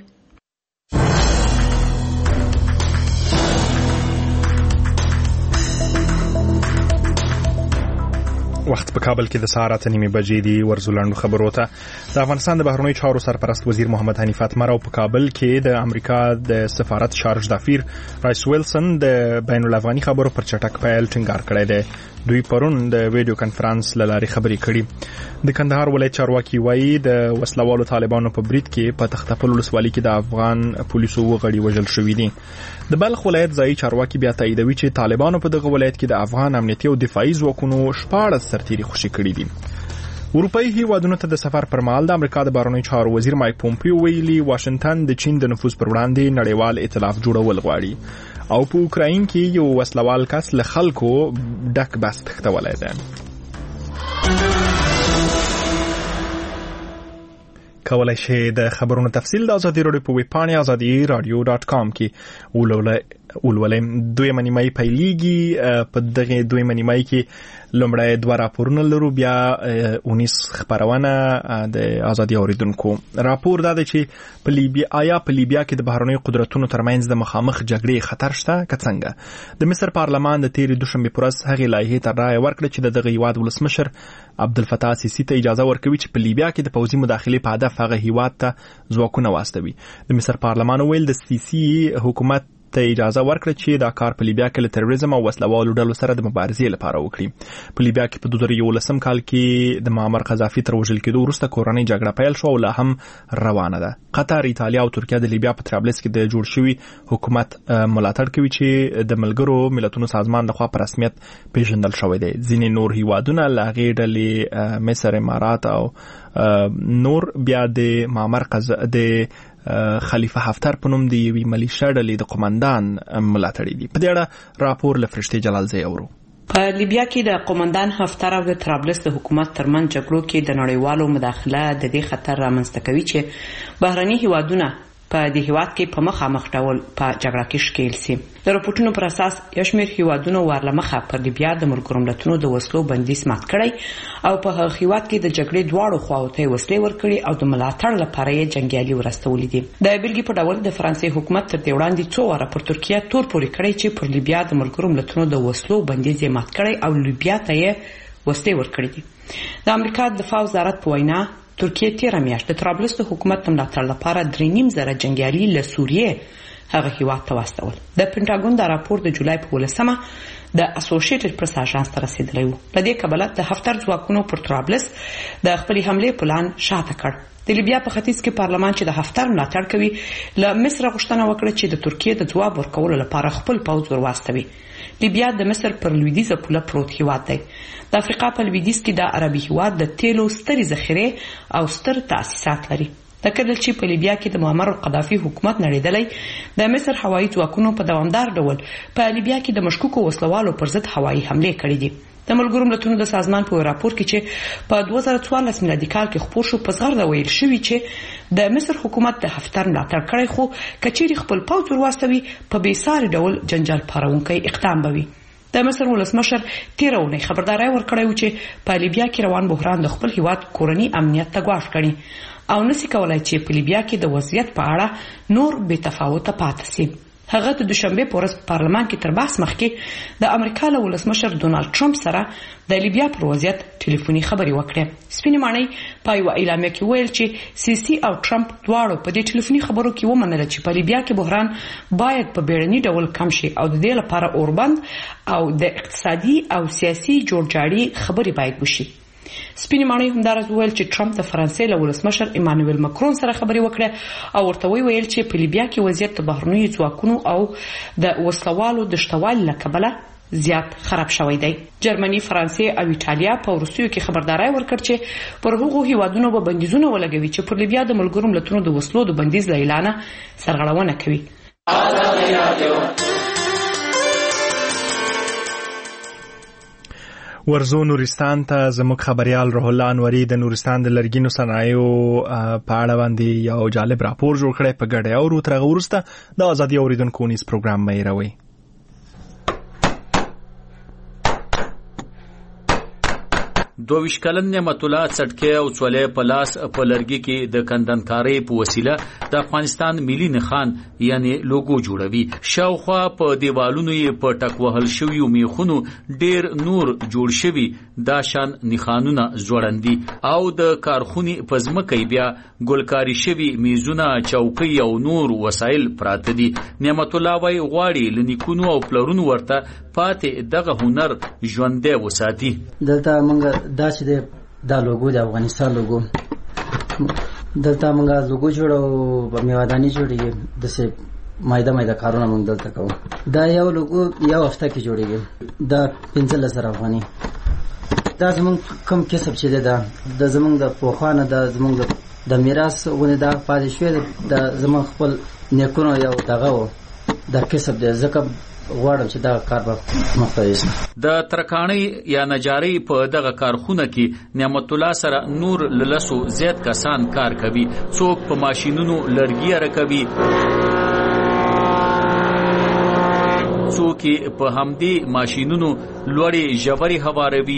وخت په کابل کې د سهار 8:30 بجې دی. ورزولاندو خبرو ته د افغانستان د بهرنیو چارو سرپرست وزیر محمد حنیف اتمر او په کابل کې د امریکا د سفارت شارج دافیر رایس ویلسن د بین الافغاني خبرو پر چټک پیل ټینګار کړی دی. دوی پرون د ویډیو کانفرنس لاري خبرې کړي. د کندهار ولایت چارواکي وایي د وسلوالو طالبانو په برید کې په تختپل ولسوالۍ کې د افغان پولیسو وغړي وژل شوي دي. د بلخ ولایت ځایي چارواکي بیا تاییدوي چې طالبانو په دغه ولایت کې د افغان امنیتي او دفاعي ځواکونو 14 سرتیري خوشي کړي دي. اروپאי هیوادونو ته د سفر پر مهال د امریکا د بهرنیو چارو وزیر مایک پومپیو ویلي واشنگټن د چین د نفوذ پر وړاندې نړیوال ائتلاف جوړول غواړي او په اوکراین کې یو وسلوال کس له خلکو ډک بس تختولی دی. کولای شئ د خبرونو تفصیل د ازادي راډیو په ویب پاڼه azadi.radio.com کې ولولئ. 2 نیمایي پیلېږي. په دغه 2 نیمایي کې لومړی 2 راپورونه لرو، بیا 19 خبرونه د ازادي اوریدونکو. راپور دا دی چې په لیبیا کې د بهرنیو قدرتونو ترمنځ د مخامخ جګړې خطر شته که څنګه. د مصر پارلمان د تیرې دوشنبې پر ورځ هغې لایحې ته رایه ورکړه چې د دغه هیواد ولسمشر عبدالفتاح سیسي ته اجازه ورکوي چې په لیبیا کې د پوځي مداخلې په هدف هغه هیواد ته ځواکونه واستوي. د مصر پارلمان ویل د سیسي حکومت ته اجازه ورکړه چې دا کار په لیبیا کې له تروریزم او وسلوالو ډلو سره د مبارزې لپاره وکړي. په لیبیا کې په 2011 کال کې د معمر قذافي تر وژل کېدو وروسته کورنۍ جګړه پیل شو او لا هم روانه ده. قطر، ایتالیا او ترکیه د لیبیا په طرابلس کې د جوړ شوي حکومت ملاتړ کوي چې د ملګرو ملتونو سازمان لخوا په رسمیت پیژندل شوی دی. ځینې نور هیوادونه له هغې ډلې مصر، امارات او نور بیا د معمر د خلیفه حفتر په نوم د یوې ملیشه ډلې د قومندان ملاتړي دي. په دې اړه راپور له فرشتې جلالزی اورو. په لیبیا کې د قومندان حفتر او د طرابلس د حکومت ترمنځ جګړو کې د نړیوالو مداخله د دې خطر رامنځته کوي چې بهرني هیوادونه په دې هیواد کې په مخامخ ډول په جګړه کې ښکېل شي. د راپورټونو پر اساس یو شمېر هیوادونو ورلمخه پر لیبیا د ملګرو ملتونو د وسلو بندیز مات کړی او په هغه هیواد کې د جګړې دواړو خواو ته وسلې ورکړي او د ملاتړ لپاره یې جنګیالي ورستولي دي. د بیلګې په ډول د فرانسې حکومت تر دې وړاندې څو واره پر ترکیه تور پورې کړی چې پر لیبیا د ملګرو ملتونو د وسلو بندیز یې مات کړی او لیبیا ته یې وسلې ورکړي دي. د امریکا دفاع وزارت په وینا ترکیه تیره میاشت د طرابلس د حکومت ملاتړ لپاره 3.5 جنګیالي له سوریې هغه هیواد ته واستول. د پینټاګون د راپور د جولای په 18 د اسوسییټډ پریس اژانس ته رسیدلی و. په دې کبله د حفتر ځواکونو پر طرابلس د خپل حمله پلان شاته کړ. د لیبیا په ختیځ کې پارلمان چې د حفتر ملاتړ کوي له مصر غوښتنه وکړه چې د ترکیه د ځواب ورکولو لپاره خپل پوځ ورواستوي. لیبیا د مصر پر لویدیځه پوله پروت هیواد دی. د افریقا په لویدیځ کې د عربي هیواد د تیلو سترې ذخیرې او ستر تاسیسات لري. د کله چې په لیبیا کې د معمر قذافي حکومت نړیدلی د مصر هوایي ځواکونو په دوامدار ډول په لیبیا کې د مشکوکو وسلوالو پر ضد هوایي حمله کړې دي. د ملګرو ملتونو د سازمان په راپور کې چې په 2014 میلادي کال کې خپور شو په زغرده ویل شوی چې د مصر حکومت د حفتر ملاتړ کړی خو کچېری خپل پوځ ورواستوي په بیساري ډول جنجال پارونکی اقدام بوي. د مصر ولسمشر تیرونه خبرداري ورکړی و چې په لیبیا کې روان بحران د خپل هیواد کورنی امنیت ته ګواښ کړي او نسی کولای چې په لیبیا کې د وضعیت په اړه نور بې تفاوت پاتې شي. هغه د دوشنبه په ورځ په پارلمان کې تر بحث مخکې د امریکا له ولسمشر ډونالد ټرمپ سره د لیبیا پر وضعیت ټلیفوني خبرې وکړې. سپینې ماڼۍ په یوه اعلامیه کې ویل چې سیسي او ټرمپ دواړو په دې ټلیفوني خبرو کې ومنله چې په لیبیا کې بحران باید په بیړني ډول کم شي او د دې لپاره اوربند او د اقتصادي او سیاسي جوړجاړي خبرې باید وشي. سپینې ماڼۍ همدارس ویل چې ټرمپ د فرانسې له ولسمشر ایمانویل مکرون سره خبرې وکړه او ورته ویل چې په لیبیا کې وضعیت د بهرنیو ځواکونو او د وسلوالو د شتوالي له کبله زیات خراب شوی دی. جرمني، فرانسې او ایټالیا په روسیو کې خبرداري ورکړه چې پر هغو هیوادونو به بندیزونه ولګوي چې پر لیبیا د ملګرو ملتونو د وسلو د بندیز له اعلان سرغړونه کوي. ورزو نورستان ته زموږ خبريال روح الله انوري د نورستان د لرګینو صنایعو په اړه باندې یو جالب راپور جوړ کړی. په ګډه او تر هغه وروسته د ازادي اوریدونکو نیز پروګرام مې راوي. دوه کلن نعمت الله څټکي او څولې په لاس په لرګي کې د کندنکارۍ په وسیله د افغانستان ملي نښان یعنی لوګو جوړوي. شاوخوا په دیوالونو یې په ټک وهل شوي میخونو ډیر نور جوړ شوي دا شان نښانونه ځوړندي او د کارخونې په ځمکه بیا ګلکاري شوي میزونه، چوکۍ او نور وسایل پراته دي. نعمت الله وايي غواړي لنیکونو او پلرونو ورته پاتې دغه هنر ژوندی وساتي. دلته موږ دا چې دا لوګو د افغانستان لوګو دلته موږ لوګو جوړو په میوادانی جوړیږي د مایده کارونه موږ دلته کوو. دا یو لوګو یو هفته کې جوړیږي. دا 15,000 افغاني. دا زموږ کم کسب چې دا د زموږ د پوخانه د زموږ د میراث ونه دا پاتې شوی د زموږ خپل نیکونو یو دغه و د کسب د زکه غواړم چې دا کار به مختلف د ترکاڼۍ یا نجارۍ په دغه کارخونه کې نعمت الله سره نور للسو زیات کسان کار کوي. څوک په ماشینونو لرګي راکوي، څوک په همدې ماشینونو لوړې ژورې هواروي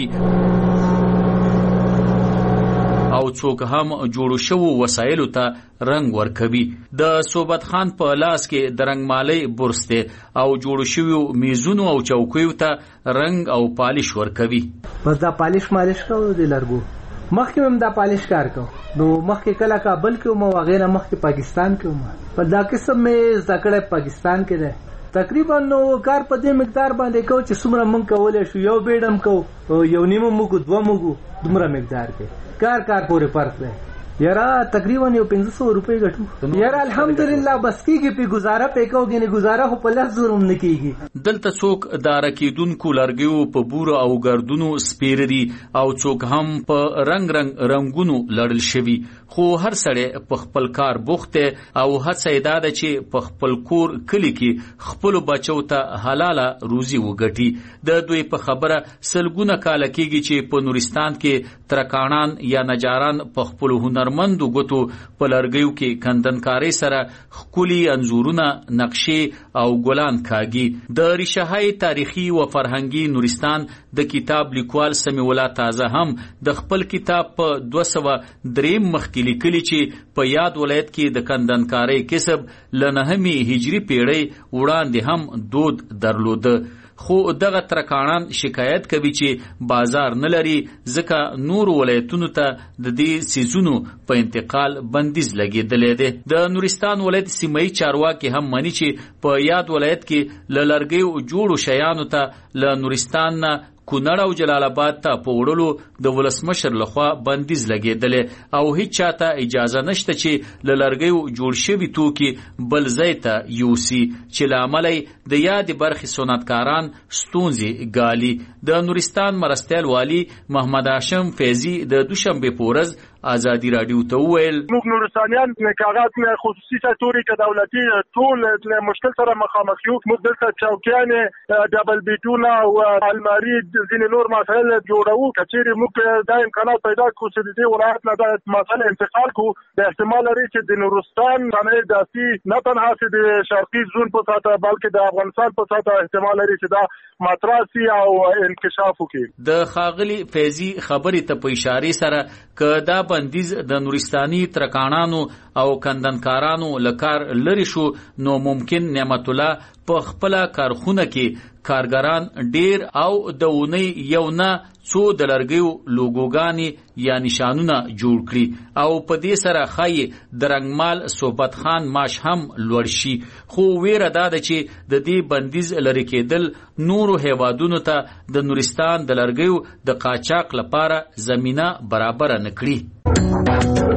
او څوک هم جوړو شوو وسایلو ته رنگ ورکوي. د صوبت خان په لاس کې د رنگمالۍ برسته او جوړو شوو میزونو او چوکیو ته رنگ او پالش ورکوي. بس دا پالش مالش کوو د لرګو. مخکې هم دا پالش کار کوو. نو مخکې کله کابل کې مو وغیرہ مخکې پاکستان کې مو په دا قسم مې زکړه پاکستان کې ده. تقریبا نو کار په دې مقدار باندې کو چې څومره مونږ کولای شو. یو بیډم کو یو نیمه مونږ دوه مونږ دومره مقدار کې کار پورې فرق دی. یاره تقریبا یو 500 روپے ګټو. یاره الحمدلله بس کېږي په گزاره پېکوږي نه گزاره خو په لاس زوروم نه کېږي. دلته څوک د راکېدونکو لرګیو په بورو او ګردونو سپیردي او څوک هم په رنگونو لړل شوي. خو هر سړی په خپل کار بوخت او هڅه ده چې په خپل کور کلی کې خپل بچو ته حلاله روزي وګټي. د دوی په خبره سلګونه کال کېږي چې په نورستان کې ترکانان یا نجاران په خپل هنرمندو ګوتو په لرګیو کې کندنکارۍ سره ښکلي انځورونه، نقشې او ګلان کاږي. د ریشه‌های تاریخي او فرهنګي نورستان د کتاب لیکوال سمیع الله تازه هم د خپل کتاب په 203 مخکې لیکلي چې په یاد ولایت کې د کندنکارۍ کسب له 9 هجري پیړۍ وړاندې هم دود درلوده. خو دغه ترکانان شکایت کوي چې بازار نه لري ځکه نور ولایتونو ته د دې سیزونو په انتقال بندیز لګیدلې ده. د نورستان ولایت سیمایي چارواکي هم مانی چې په یاد ولایت کې لړګیو جوړو شیانو ته له نورستان نه کونړ او جلال آباد ته په وړلو د ولسمشر لخوا بندیز لګیدلې او هیڅ چاته اجازه نشته چې له لرګیو جوړ شوي توکي بل ځای ته یوسي چې له امله د یادې برخې صنعتکاران ستونزې ګالي. د نورستان مرستیال والی محمد هاشم فیضي د دوشنبه په ورځ ازادي رادیو ته وویل موږ نورستانیان کاغذ نه خصوصي سکتوري کې دولتي ټول له مشکل سره مخامخ یو. موږ دلته چوکیانې ډبل بیټونه او الماری ځینې نور مسایل جوړو. کچېرې موږ دا امکانات پیدا کړو چې د دې ولایت نه د مسایل انتقال کړو. د احتمال لري چې د نورستان باندې داسې نه تنها چې د شرقي زون په ساته بلکې د افغانستان په ساته احتمال لري چې دا ماتراسي او انکشاف وکړي. د خاغلی فیضي خبرې ته په اشاره سره ک دا بندیز د نورستاني ترکانانو او کندنکارانو لکار لری شو نو ممکن نعمت الله په خپل کارخونه کې کارګران ډیر او د ونی یو نه څو د لرګیو لوګوګانی یا نشانونه جوړ کړي او په دې سره خای د رنگمال صحبت خان ماش هم لوړ شي خو ویره دا ده چې د دې بندیز لری کېدل نورو هیوادونو ته د نورستان د لرګیو د قاچاق لپاره زمينه برابر نه کړي.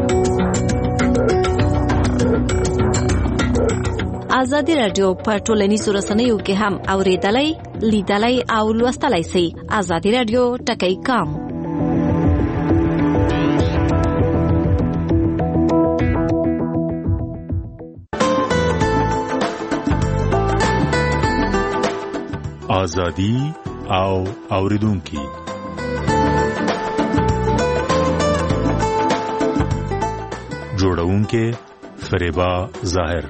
ازادي رادیو په ټولنیزو رسنیو کې هم اوریدلای، لیدلای او لوستلای شئ. ازادي رادیو ټکی کام. ازادي او اوریدونکي جوړونکي فریبا ظاهر.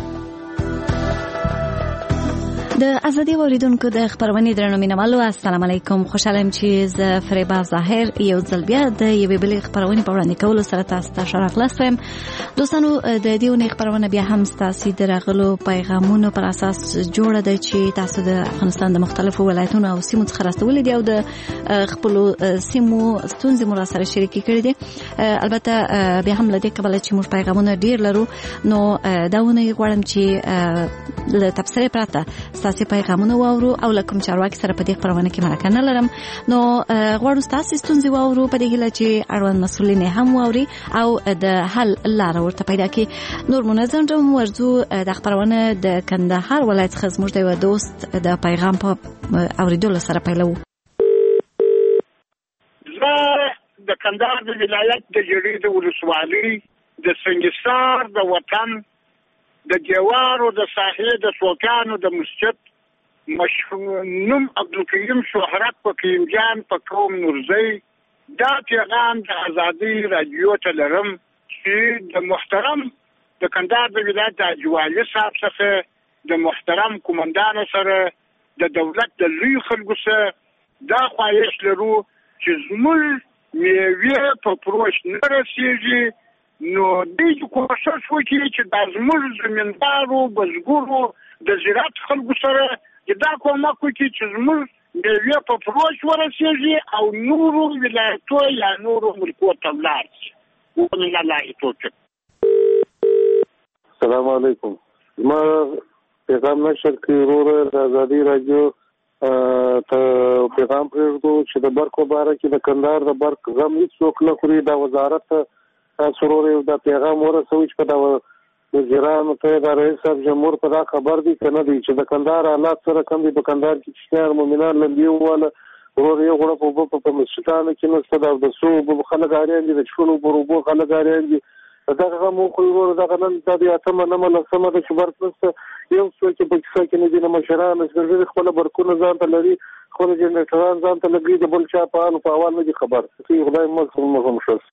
د ازادي اوریدونکو د خبرونې درنو مینوالو السلام علیکم. خوشاله چې ز فریبا ظاهر یو ځل بیا د یوې بلې خبرونې په وړاندې کولو سره تاسو ته شرف لاسم. دوستانو د دې ونې خبرونه بیا هم تاسو د راغلو پیغامونو پر اساس جوړه ده چې تاسو د افغانستان د مختلفو ولایتونو او سیمو څخه راستولې دي او د خپل سیمو ستونزې مو سره شریکې کړې دي. البته بیا هم لدې کبل چې موږ پیغامونه ډیر لرو نو دا ونه غواړم چې له تبصره پراته تاسو پیغامونه واورو او لکم چارواکي سره په دې خبرونه کې مرکه نه لرم نو غواړم تاسو ستونزې واورو په دې هیله چې اړوند مسؤلین هم واوري او د حل لار ورته پیدا کړي. نور منظم ډول ورزو د خبرونه د کندهار ولایت څخه زموږ د دوست د پیغام په اوریدلو سره پیلو. زه د کندهار د ولایت د جړې د ولسوالۍ د سنگسار د وطن د جوارو د ساحې د سوکانو د مسجد مشهور عبدالکریم شهرت په کیمجان په قوم نورزی دا پیغام د ازادي رادیو ته لرم چې د محترم د کندهار د ولایت د اجوالي صاحب څخه د محترم قومندان سره د دولت د لوی خلکو سره دا خواهش لرو چې زموږ میوې په پروش نه رسیږي نو دې کوشش وکړي چې د زموږ زمیندارو بزګرو د زراعت خلکو سره دا کومک وکړي چې زموږ میوې په فروش ورسیږي او نورو ولایتو یا نورو ملکو ته ولاړ شي. ومن الله توفیق. السلام علیکم. ما پیغام نشر کې وروره د ازادي رادیو ته پیغام پرېږدو چې د برق مبارک کې د کندهار د برق غم هیڅوک نه خوري. دا وزارت سرور دا پیغام ورسوي چې دا وزیرانو ته د رئیس صاحب جمهور په دا خبر دي کنه دي چې د کندهار حالات سره کم دي. په کندهار کې چې مومنان لندې واله ورور یو غړپ په مسجدانو کې نو د سو په خلک اړین دي د شونو بروبو خلک اړین دي دغه مو خو ورور دغه نن د اتمه نه ملسمه د شبرت نست یو څو چې په کیسه کې نه دي مشران چې خپل برکونه ځان ته لري خپل جنریټران ځان ته لګي د بل چا په اول نه دي خبر چې خدای مو شوس.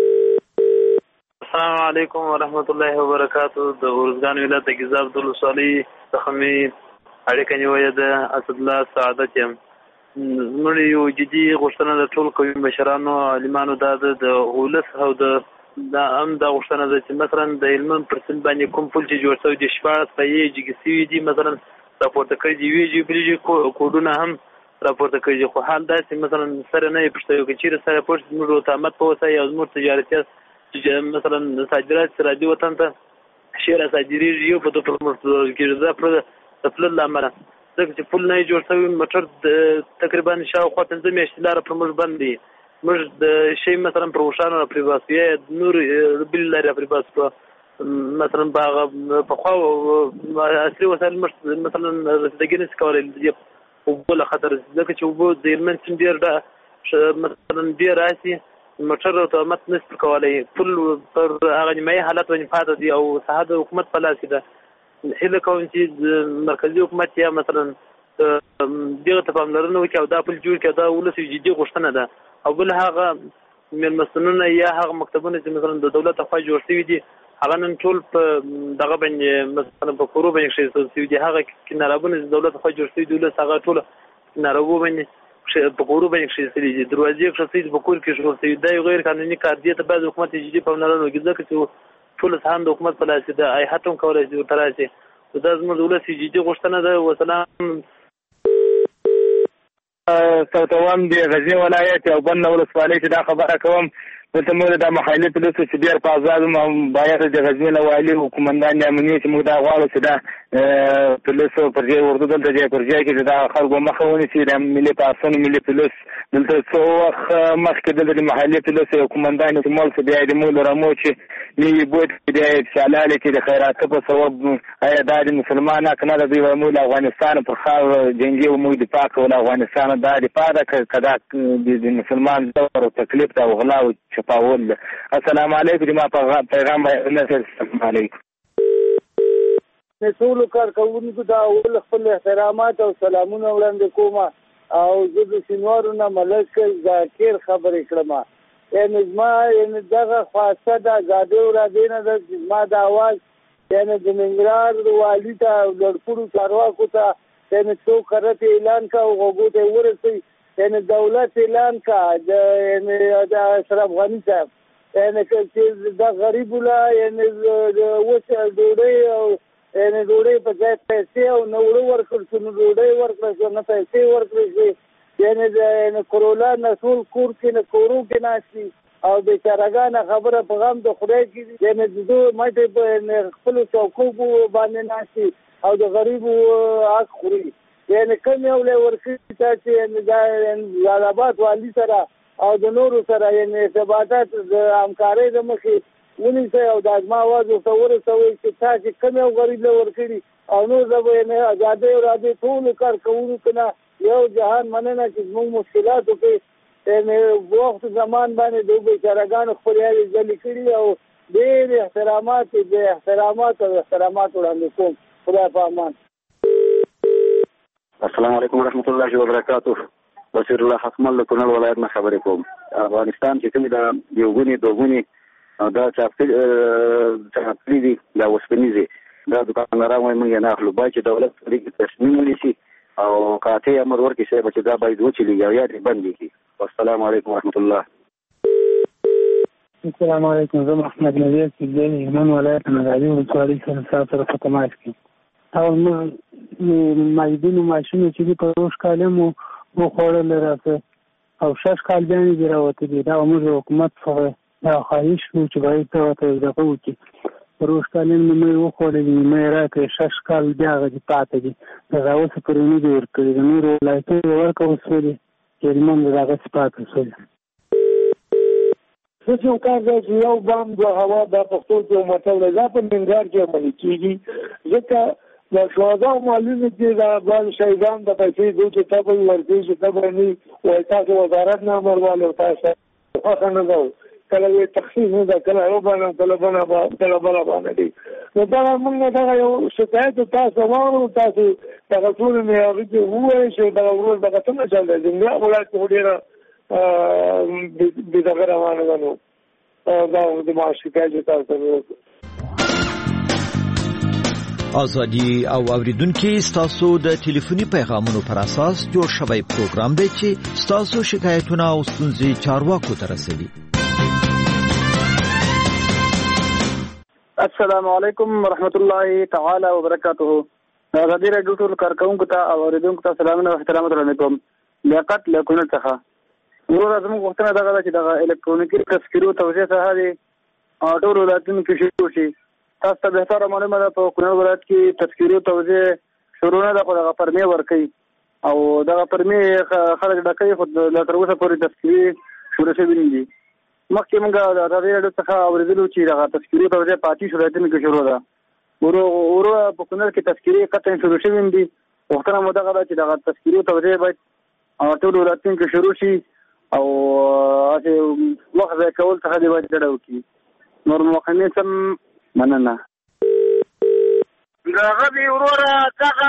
السلام علیکم ورحمت الله وبرکاتہ. د ورزګان ولایت د ګیزاب د ولسوالۍ څخه مې اړیکه نیولې ده. اسد الله سعادت یم. زموږ یو جدي غوښتنه د ټول قومي مشرانو عالمانو د ولس او د غوښتنه ده چې مثلا د هلمند پر سیند باندې کوم پل چې جوړ شوی د 14 پایې جګې سوي دي مثلا راپورته کړي دي ویجی بریجې کوډونه هم راپورته کړي دي خو حال دا چې مثلا سره نه یې پښتو کې چیرې سره پورت زموږ تامت په وسه یا زموږ تجارتي مثلا صادرات راځي وطن ته شیر صادري یو په توګه پرمختګ کې دا پر خپل لامل ځکه چې پل نه جوړ شوی موټر تقریبا شاوخوا 15 میاشتې لاره پر موږ باندې موږ د شی مثلا پروشانو پر واسطه نور بل لاره پر واسطه مثلا په خو اصلي وسایل مثلا د ګینس کولای او بل خطر ځکه چې وبو د هلمند سیند ډیر دا مثلا ډیر راسي موټر ته مت نسب کولای پل پر هغه نیمه حالت باندې پاتې دي او صحه د حکومت په لاس کې ده. هله کوم چې مرکزی حکومت یا مثلا دغه ته پاملرنه وکړي او دا پل جوړ کړي دا ولسی جدي غوښتنه ده. او بل هغه مېلمستونونه یا هغه مکتبونه چې مثلا د دولت خوا جوړ شوي دي هغه نن ټول په دغه باندې مثلا په کورو باندې شوي دي. هغه کنارابونه د دولت خوا جوړ شوي دي ولس هغه ټول کنارابو باندې په کورو باندې خېستلې دي دروازې خېستلې په کور کې شروع شوی دا غیر قانوني کار دی ته بعد حکومت جدي په نړۍ کې ځکه چې ټول سهم د حکومت په لاس کې ده ای هټم کولای شي تراشي دا زموږ دولت جدي غوښتنه ده وسلام سوتوان دی غزنی ولایت او بن ولسوالۍ چې دا خبره کوم دلته موږ د محلي پولیسو چې ډېر په آزاد باید د غزنی له والي قومندان امنیت چې موږ دا غواړو چې دا پولیسو پر ځای ورته دلته ځای پر ځای کې دا خلکو مخه ونیسي د ملي پاسون ملي پولیس دلته څو وخت مخکې د محلي پولیسو قومندان چې مول څه بیا د مول رمو چې نیوي بوت بیا شالاله کې د خیرات په ثواب آیا دا د مسلمانانو کنه د مول افغانستان په خاور جنگي او موږ دفاع کول افغانستان دا دفاع کړه د مسلمان دور تکلیف او غلا او چپاول. السلام علیکم ما پیغام السلام علیکم ټول کارکونکو ته ول خپل احترامات او سلامونه وړاندې کوم او زه د سینوارو نه ملک ذاکر خبرې کړم یعنی زما یعنی دغه خاصه د آزادۍ ورادې نه د زما د اواز یعنی د ننګرهار والي ته لړپوړو چارواکو ته یعنی څو کرت اعلان کا او غوږو ته ورسي یعنی دولت اعلان کا د اشرف غنی صاحب یعنی چې د غریب ولا یعنی وڅ ډوډۍ او یعنی ډوډۍ په ځای پیسې او نوړو ورکړ شو نو ډوډۍ ورکړ شو نه پیسې ورکړ شي یعنی د کرولا نسول کور کې نه کورو کې ناشي او د چارګان خبره په غم د خدای کې یعنی د ماته په خپل چوکو باندې ناشي او د غریبو حق خوري یعنی کوم یو له ورکړي چې زالاباد والی سره او د نورو سره یعنی ارتباطات د همکارۍ د مخې ونیسه او د ازما आवाज ورسوي چې تاسو کوم یو غریب له ورکړي او نو زه نه آزادۍ او راځي ټول کار کوو کنه یو جهان مننه چې موږ مشکلاتو کې یعنی وخت زمان باندې د بیچارهګانو خپل یې ځلې کړي او ډېر احترامات وړاندې کوم خدای په امان. السلام علیکم ورحمۃ اللہ وبرکاتہ. بصیر الله حکمل له کونړ ولایت نه خبرې کوم. افغانستان چې کوم د یوګونی دوګونی دا چاپلی دي دا وسپنیزي دا دکانداران وايي موږ نه اخلو باید چې دولت دې تصمیم ونیسي او کاته امر ورکړي چې دا باید وچلي یا دې بندي کی. والسلام علیکم ورحمۃ اللہ. السلام علیکم. زه محمد نذیر سیدی هلمند ولایت مغازي ولسوالۍ سره په تماس کې او مایدونو ماشینو چې په روش کالمو وخوړل راته او شش کال باندې راوته دي دا موږ حکومت سره دا خواهش وو چې باید ته دغه وکړي روش کالم مې وخوړل مې راته شش کال بیا غږی پاتې دي دا اوس پرې نه دی ورکړي د نور ولایتونو ورکو وسولې چې موږ دغه سپاته وسولې څه یو کار دی چې یو بام د هوا د پښتو کې مطلب دا په ننګرهار کې عملي کیږي ځکه د شوازه معلومه دي دا باندې شایدان د پیسې دوی چې تاسو ورته چې تاسو نه وای تاسو وزارت نه امرواله تاسو خو نه دا کله یو تخصیص نه دا کله یو باندې کله باندې دي نو دا موږ دا یو شکایت تاسو وایو تاسو ټول نه راځي وایي چې دا ورور دا څنګه چل دی نه ولایت وړي د دغه روانه غنو دا د معاشي کې تاسو ازادي او اوریدونکو ستاسو د ټلیفوني پیغامونو پر اساس جوړ شوی پروګرام دی چې ستاسو شکایتونه او ستونزې چارواکو ته رسوي. السلام علیکم ورحمۃ اللہ تعالی وبرکاتہ. ازادي رادیو ټول کارکونکو ته او اوریدونکو ته سلامونه او احترامات وړاندې کوم. لیاقت له کونړ څخه ورور زموږ غوښتنه دغه چې د الکترونیکي تذکیرو توزیع څخه دی ټول ولایتونو کې شروع شي. تاسو ته بهتره معلومه ده په کونړ ولایت کې تذکیرو توزیع شروع نه ده خو دغه پرمې ورکوي او دغه پرمې خلک ډکوي خو لا تر اوسه پورې تذکیرې شروع شوي نه دي. مخکې موږ د ازادي راډیو څخه اورېدلو چې دغه تذکیرو توزیع په اتیش ولایتونو کې شروع ده. ورو په کونړ کې تذکیرې قطعا شروع شوي دي. غوښتنه مو دغه ده چې دغه تذکیرو توزیع باید ټول ولایتونو کې شروع شي او وخت ضایع کول څخه دې باید ډډه وکړي. نور مخنی سم مننه. دغه دی وروره دغه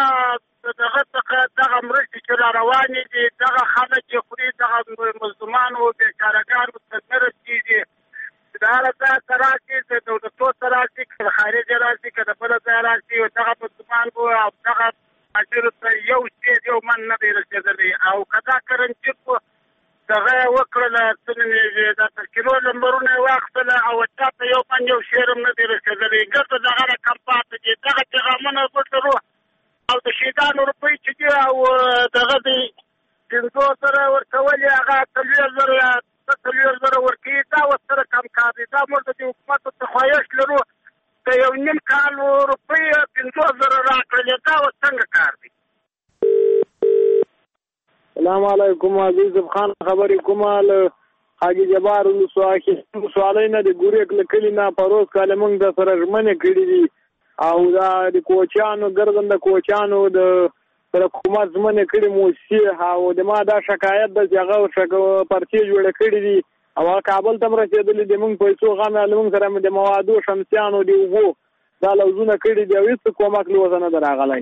مرستې چې را روانې دي دغه خلک چې خوري دغه مظلومانو بېچارهګانو ته نه رسېږي. دا هغه ځای ته راشي د دولتو ته راشي که د خارجه راشي که د بله ځای راشي دغه مظلومانو او دغه مهاجرو ته یو یو من نه دی رسېدلی او که دا کرنچي دغه یې وکړله څه نومېږي دا تذکرو نمبرونه یې واخیستله او چا ته یو من یو شعر هم نه دی رسېدلی ګرته دغه رقم پاتې دي دغه پیغامونه ورته او د شهیدانو روپۍ چې دي او دغه دی 500 ورکولې هغه 40,000 یا 40,000 ورکوي دا اوس سره کم کار دی دا موږ د حکومت څخه خواهش لرو د یو نیم کال روپۍ 500,000 راکړلې دا اوس څنګه کار دی. السلام علیکم عزیز خان خبرې کومه له حاجي جبار ولسوالۍ نه د ګورېک له کلي نه پروز کاله موږ د سره ژمنې کړي دي او دا د کوچیانو ګرځنده کوچیانو د حکومت ژمنې کړي موسسې او د ما دا شکایت ده چې هغه پرچې جوړې کړي دي او هغه کابل ته هم رسېدلي دي موږ پیسو غم له موږ سره د موادو شمسیانو د اوبو دا لوزونه کړي دي او هېڅ کومک له اوسه نه ده راغلی.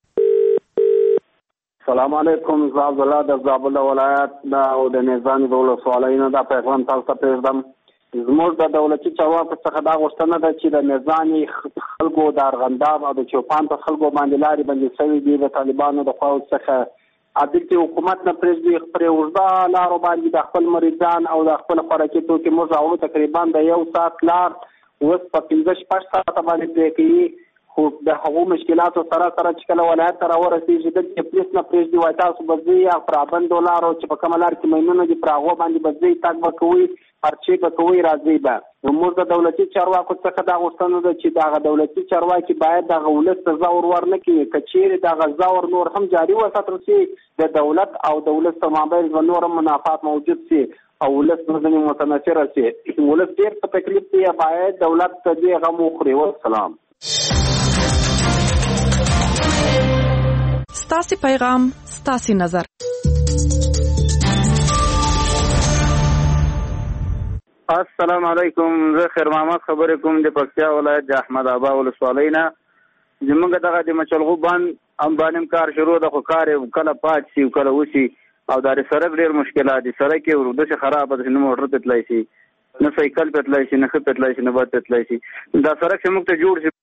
السلام علیکم زه عبدالله د زابل ولایت او د نیزان د ولسوالۍ نه دا پیغام تاسو ته پرېږدم. زموږ د دولتي چارواکو څخه دا غوښتنه ده چې د نیزاني خلکو د ارغنداب او د چوپان په خلکو باندې لارې بندې شوې دي د طالبانو د خواو څخه دلته حکومت نه پرېږدي پرې اوږده لارو باندې د خپل مریضان او د خپل خوراکي توکي موږ راوړو تقریبا د 1 ساعت لار اوس په 15-16 ساعته باندې پرې کوي خو د هغو مشکلاتو سره چې کله ولایت ته راورسېږي دلته پولیس نه پرېږدي وایي تاسو به ځئ یا پرابندو لارو چې په کومه لار کې مینونه دي پر هغو باندې به ځئ تګ به کوئ پرچې به کوئ راځئ به. نو موږ د دولتي چارواکو څخه دا غوښتنه ده چې دغه دولتي چارواکي باید دغه ولس ته زور ورنه کړي که چیرې دغه زور نور هم جاري وساتل شي د دولت او د ولس په مابین به نور هم منافات موجود شي او ولس ځینې متنفره شي. ولس ډېر په تکلیف دی باید دولت ته دې غم وخوري. والسلام. ستاسي پیغام ستاسي نظر. السلام علیکم زه خیر محمد خبرې کوم د پکتیا ولایت د احمد آبا ولسوالۍ نه. زموږ دغه د مچلغو باندې کار شروع ده خو کار کله پات شي کله وشي او د سړک ډېر مشکلات دي. سړک یې ورودشه خراب ده نه موټر ته تللی شي نه سایکل په تللی شي نه ښه په تللی شي نه بد په تللی شي دا سړک چې موږ ته جوړ شي.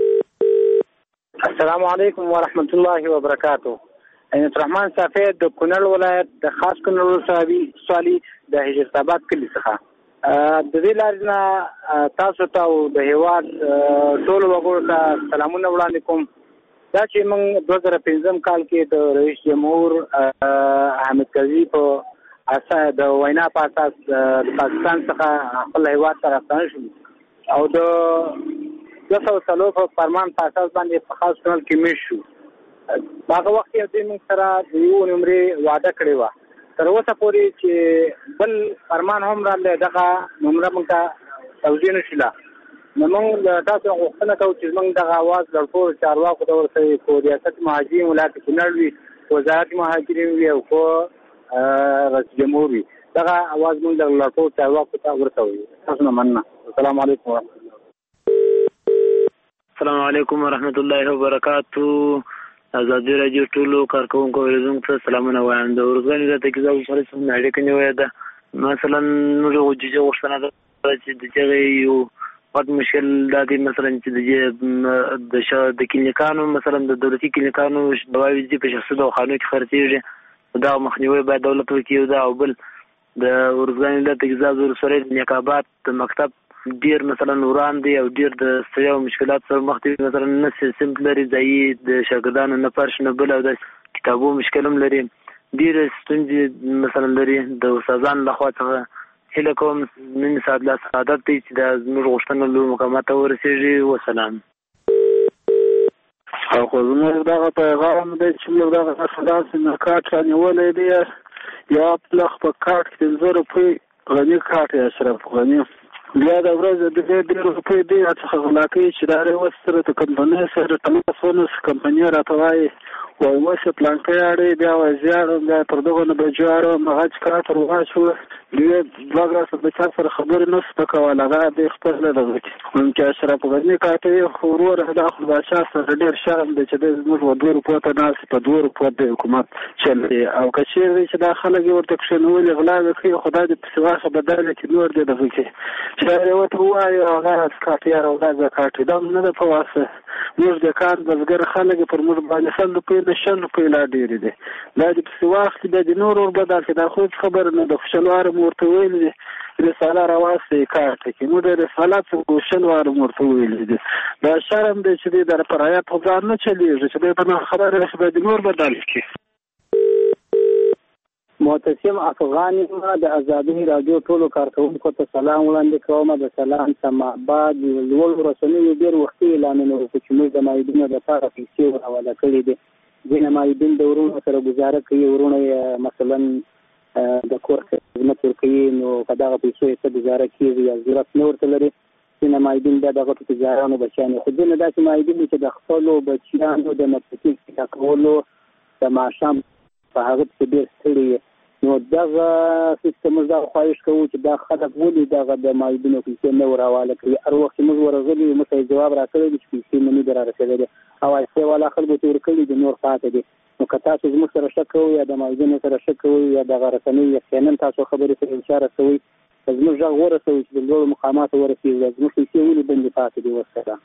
السلام علیکم ورحمت الله وبرکاتو. عینت الرحمن صافی د کونړ ولایت د خاص کونړ ولسوالۍ د حجرت آباد کلي څخه د دې لارې نه تاسو ته او د هیواد ټولو وګړو ته سلامونه وړاندې کوم. دا چې موږ 2015 کال کې د رئیس جمهور حامد کرزي په د وینا په اساس د پاکستان څخه خپل هیواد ته راستانه شو او د 240 په فرمان په اساس باندې په خاص کونړ کې میش شو. هغه وخت یې دوی موږ سره د یو نمرې وعده کړې وه تر اوسه پورې چې بل فرمان هم راغلی دغه نمره موږ ته توجیه نه شوله. نو موږ له تاسو غوښتنه کوو چې موږ دغه اواز له ټولو چارواکو ته ورسوي کو ریاست مهاجرین ولایت کونړ وي وزارت مهاجرین وي او کو رئیس جمهور وي دغه اواز موږ له ټولو چارواکو ته ورسوي. تاسو نه مننه. السلام علیکم ورحمۃ الله. السلام علیکم ورحمۃ الله وبرکاتو. ازادي راډیو ټولو کارکونکو اوریدونکو ته سلامونه وایم. د ورځني د تکزاب سره څنګه اړیکه نیولې ده مثلا موږ غوښتنه ده چې د یو وخت مشکل د دې مثلا چې د کلینیکانو مثلا د دولتي کلینیکانو دواوی دي په شخصي دواخانو کې خرڅېږي دا مخنیوي باید دولت وکړي دا او بل د ورځني د تکزاب سره نیکابات مکتب ډیر مثلا وړاندې او ډیر د ستړیا او مشکلات سره مخ دي مثلا نه سیستم لري ځای د شاګردانو نه پرش نه بل او د کتابو مشکل هم لري ډیر ستونزې مثلا لري د استادانو لخوا څخه هله کوم نن ساعت لا سعادت دي چې د زموږ غوښتنه له مقامات ورسېږي. وسلام. خو زموږ دغه پیغام دی چې موږ دغه اساس نه کاټ نیولې دی یا پلخ په کاټ کې 1000 روپۍ غني کاټ یا اشرف غني بیا د ورځې د ډېر روپۍ دی څخه غلا کوي چې دا وسره د کمپنۍ سره تماسونه کمپنۍ راته وایي وایي وسه پلان کوي اړې بیا وزیاړو بیا تر دغه نه بجوارو مغاج کار تر واشو دوی بلاګر سره چا سره خبرې نه سپکواله هغه د خپل دغه ممکن اشرف غني کاته خورور د خپل بادشاه سره ډېر شرم دی چې د موږ و 2 روپو ته ناس په 2 روپو د حکومت چلي او کچیر دی چې دا خلک ورته کښنول غلا کوي خدای دې په سواخه بدل کې نور دې دغه کې چې وته وایي هغه کاټیار او دا کاټي دا نه په واسه موږ د کار بزګر خلک پر موږ باندې سند په د شل روپۍ لا ډېرې دي. دا د پسې واخلي بیا د نور وربدل کړي. دا خو خبره نه د شلواره مو ورته ویلي دي رساله راواستې کار ته کې نو د رساله څه شلواره مو ورته ویلي دي. دا شرم دی چې دی د پر حیات خو ځان نه چلېږي چې دی په خبره رسي بیا د نور بدل کړي. معتصم افغان د ازادي رادیو ټولو کارکونکو ته سلام وړاندې کوم. د سلام سما بعد لوړ رسنیو ډېر وختي اعلانونه وکړي چې موږ د مایدینو لپاره پیسې ورحواله کړي دي. ځینې مایدین د ورونو سره ګزاره کوي، ورونه مثلا د کور خدمت ورکوي، نو په دغه پیسو یې څه ګزاره کېږي یا ضرورت نه ورته لري. ځینې مایدین بیا د غټو تجارانو بچیان خو ځینې داسې مایدین چې د خپلو بچیانو د نفسي ټاکولو د ماښام په هغه کې ډېر ستړي، نو دغه سیستم موږ دا خواهش کوو چې دا خلک ولې دغه د مایدینو پیسې نه ورحواله کړي. هر وخت چې موږ ورغلي موږ ته جواب راکړی دی چې پیسې مو نه دي رارسېدلې او پیسې والا خلکو ته ورکړي دي، نور پاتې دي. نو که تاسو زموږ سره شک کوئ یا د مایدینو سره شک کوئ یا دغه رسنۍ یقینا تاسو خبرې سره اشاره کوئ، زموږ غږ ورسوئ چې د لوړو مقاماتو ورسېږي. زموږ پیسې ولې بندې پاتې دي ورسره.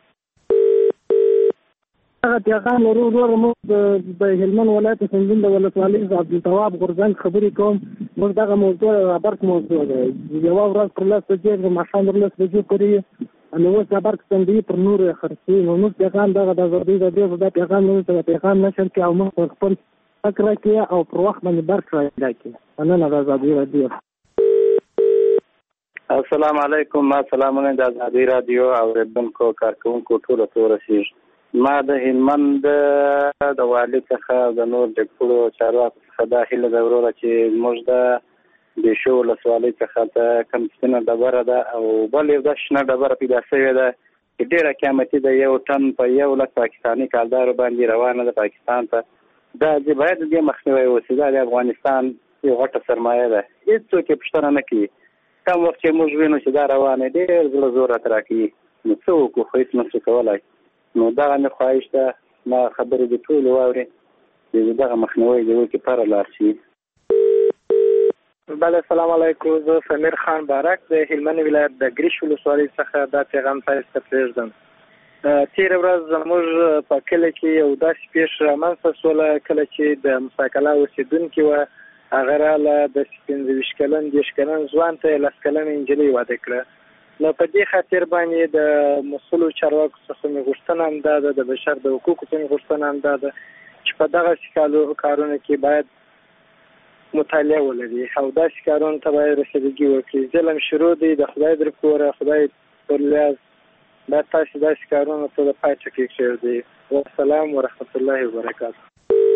هغه پیغام لرو ورور موږ د هلمند ولایت سنجین د ولسوالۍ عبدالتواب غورځنګ خبرې کوم. موږ دغه موضوع برق موضوع ده. یوه ورځ پر 10 بجې د ماښام پر 10 بجې پورې نو اوس دا برق څنګه پر نور خرڅوي. نو موږ پیغام دغه د ازادۍ رادیو دا پیغام نو ته پیغام نشر کې او موږ خپل فکر کې او پر وخت باندې برق راځي کې نن د ازادۍ رادیو. السلام علیکم. ما سلامونه د ازادۍ رادیو اوریدونکو کارکونکو ټولو ته ورسیږي. ما د هلمند د والي څخه د نور د ټولو چارواکو څخه دا هیله ده وروره چې زموږ د بیشو ولسوالۍ څخه ته کوم سپینه ډبره ده او بل یو دا شنه ډبره پیدا شوې ده چې ډېره قیمتي ده. 1 ټن په 1 لک پاکستاني کالدارو باندې روانه ده پاکستان ته. دا چې باید د دې مخنیوی وشي. دا د افغانستان یو غټه سرمایه ده، هېڅوک یې پوښتنه نه کوي. کوم وخت چې موږ وینو چې دا روانه ډېر زړه زور راته راکوي، نو څه وکړو؟ خو هېڅ نشو کولی. نو دغه مې خواهش ده ما خبرې د ټولو واوري چې دغه مخنیوی د وکړي پاره لاړ شي. بله السلام علیکم. زه سمیر خان بارک د هلمند ولایت د ګریش ولسوالۍ څخه دا پیغام تاسو ته پرېږدم. تېره ورځ زموږ په کلي کې یو داسې پیښه رامنځته شوله کله چې د مساکله اوسېدونکې وه. هغه راله د 25 کلن 10 کلن ځوان ته 10 کلنه نجلۍ واده کړه. نو په دې خاطر باندې د مسؤلو چارواکو څخه مې غوښتنه هم دا ده، د بشر د حقوقو څخه مې غوښتنه هم دا ده چې په دغسې کارونو کې باید مطالعه ولري او داسې کارونو ته باید رسیدګي وکړي. ظلم شروع دی د خدای در کوره، خدای پر لیاز باید تاسې داسې کارونو ته د پای ټکی کېږدئ. والسلام ورحمت الله وبرکاته.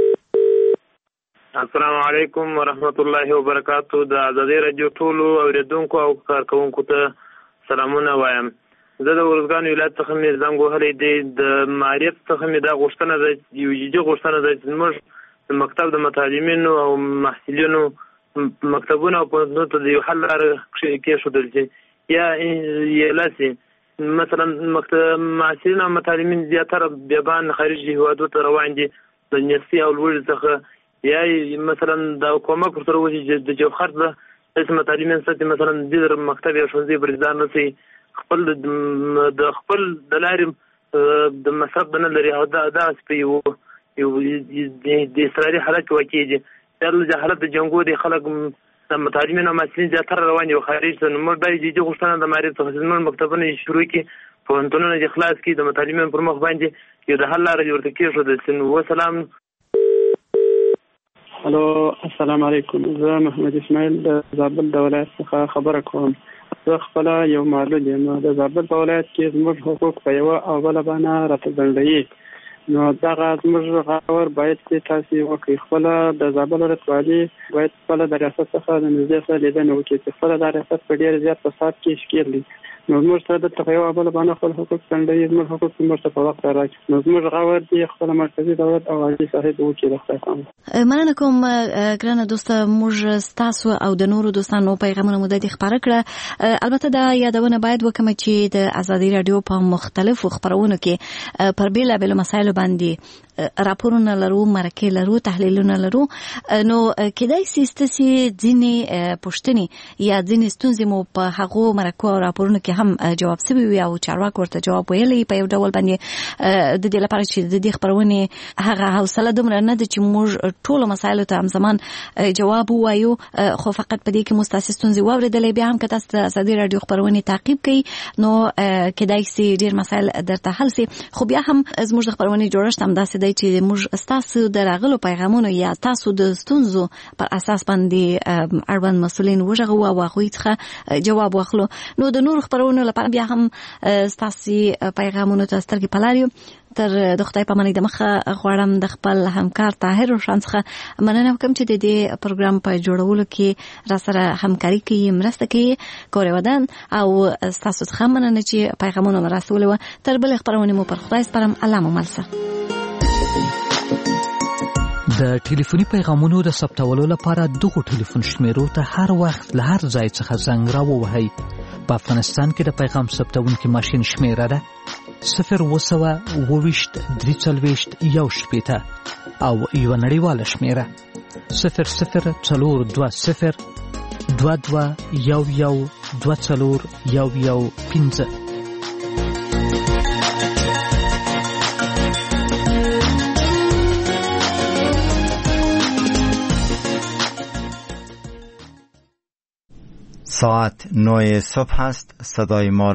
السلام علیکم ورحمت الله وبرکاته. د ازادۍ رادیو ټولو اوریدونکو او کارکونکو ته سلامونه وایم. زه د ارزګان ولایت څخه مې زنګ وهلی دی. د معارف څخه مې دا غوښتنه ده، یو جدي غوښتنه ده چې زموږ د مکتب د متعلمینو او محصلینو مکتبونه او پوهنتونونو ته د یو حل لاره کېښودل شي یا یې مثلا محصلین او متعلمین زیاتره بیابان خارجي هېوادو ته روان دي د نصفي او لوړي څخه، یا مثلا د کومک ورسره وشي چې د جوهر د داسې متعلمین ساتي مثلا د مکتب یا ښوونځي بریدار نه شي، خپل د خپل د لارې د مصرف نه لري او داسې په یو د اضطراري حالت کې واقع دي. د جهالت د جنګو د خلک د متعلمین او محصلین زیاتره روان دي خارج ته. نو موږ باید جدي غوښتنه د معارف څخه زموږ مکتبونه شروع کړي، پوهنتونونه دې خلاص کړي، د متعلمینو پر مخ باندې یو د حل لاره ورته کېښودل شي. وسلام. الو السلام علیکم. زه محمد اسماعیل د زابل د ولایت څخه خبره کوم. زه خپله یو معلول یم. د زابل په ولایت کې زموږ حقوق په یوه او بله باندې راته ځنډوي. نو دغه زموږ غور باید چې تاسې وکړئ. خپله د زابل ولسوالي باید خپله د ریاست څخه د نږدې سره لیدنه وکړي چې خپله د ریاست په ډېر زیات فساد کې ښکېل دي. نو زموږ سره دلته په یوه او بله باندې خپل حقوق ځنډوي. زموږ حقوق زموږ ته په وخت راکړي. نو زموږ غور دی خپله مرکزي دولت او عاجي صاحب وکړي. د خدای پامه. مننه کوم ګرانه دوسته. موږ ستاسو او د نورو دوستانو پیغامونه مو د خبره کړه. البته دا یادونه باید وکړم چې د ازادۍ رادیو په مختلفو خبرونو کې پر بیلابیلو مسایلو باندې راپورونه لرو، مرکې لرو، تحلیلونه لرو، نو کېدای شي ستاسو ځینې پوښتنې یا ځینې ستونزې مو په هغو مرکو او راپورونو کې هم جواب شوی وي او چارواکو ورته جواب ویلی په یو ډول باندې، د دې لپاره چې د دې خبرونې هغه حوصله دومره نه ده چې موږ ټولو مسایلو ته همزمان جواب ووایو، خو فقط په دې کې مو ستاسو ستونزې واورېدلې. بیا هم که تاسو د ازادي راډیو خبرونې تعقیب کړئ نو کېدای شي ډېر مسایل درته حل شي. خو بیا هم زموږ د خبرونې جوړښت هم داسې دی چې موږ ستاسو د راغلو پیغامونو یا تاسو د ستونزو پر اساس باندې اړوند مسؤلین وژغو او هغوی څخه جواب واخلو. نو د نورو خبرونو لپاره بیا هم ستاسو پیغامونو ته سترګې په لار یو. تر د خدای په امان د مخه غواړم د خپل همکار طاهر روشن څخه مننه وکړم چې د دې پروګرام په جوړولو کې را سره همکاري کوي، مرسته کوي. کورې ودان او ستاسو څخه مننه چې پیغامونه مو راسولي وو. تر بلې خبرونې مو پر خدای سپارم. الله مو مل شه. د ټلیفوني پیغامونو د ثبتولو لپاره دغه ټلیفون شمیرو ته هر وخت له هر ځای څخه زنګ راووهئ. په افغانستان کې د پیغام ثبتونکي ماشین شمیره ده 0202341 او یو نړیواله شمیره 002022112415. ساعت 9 صبح است. صدای ما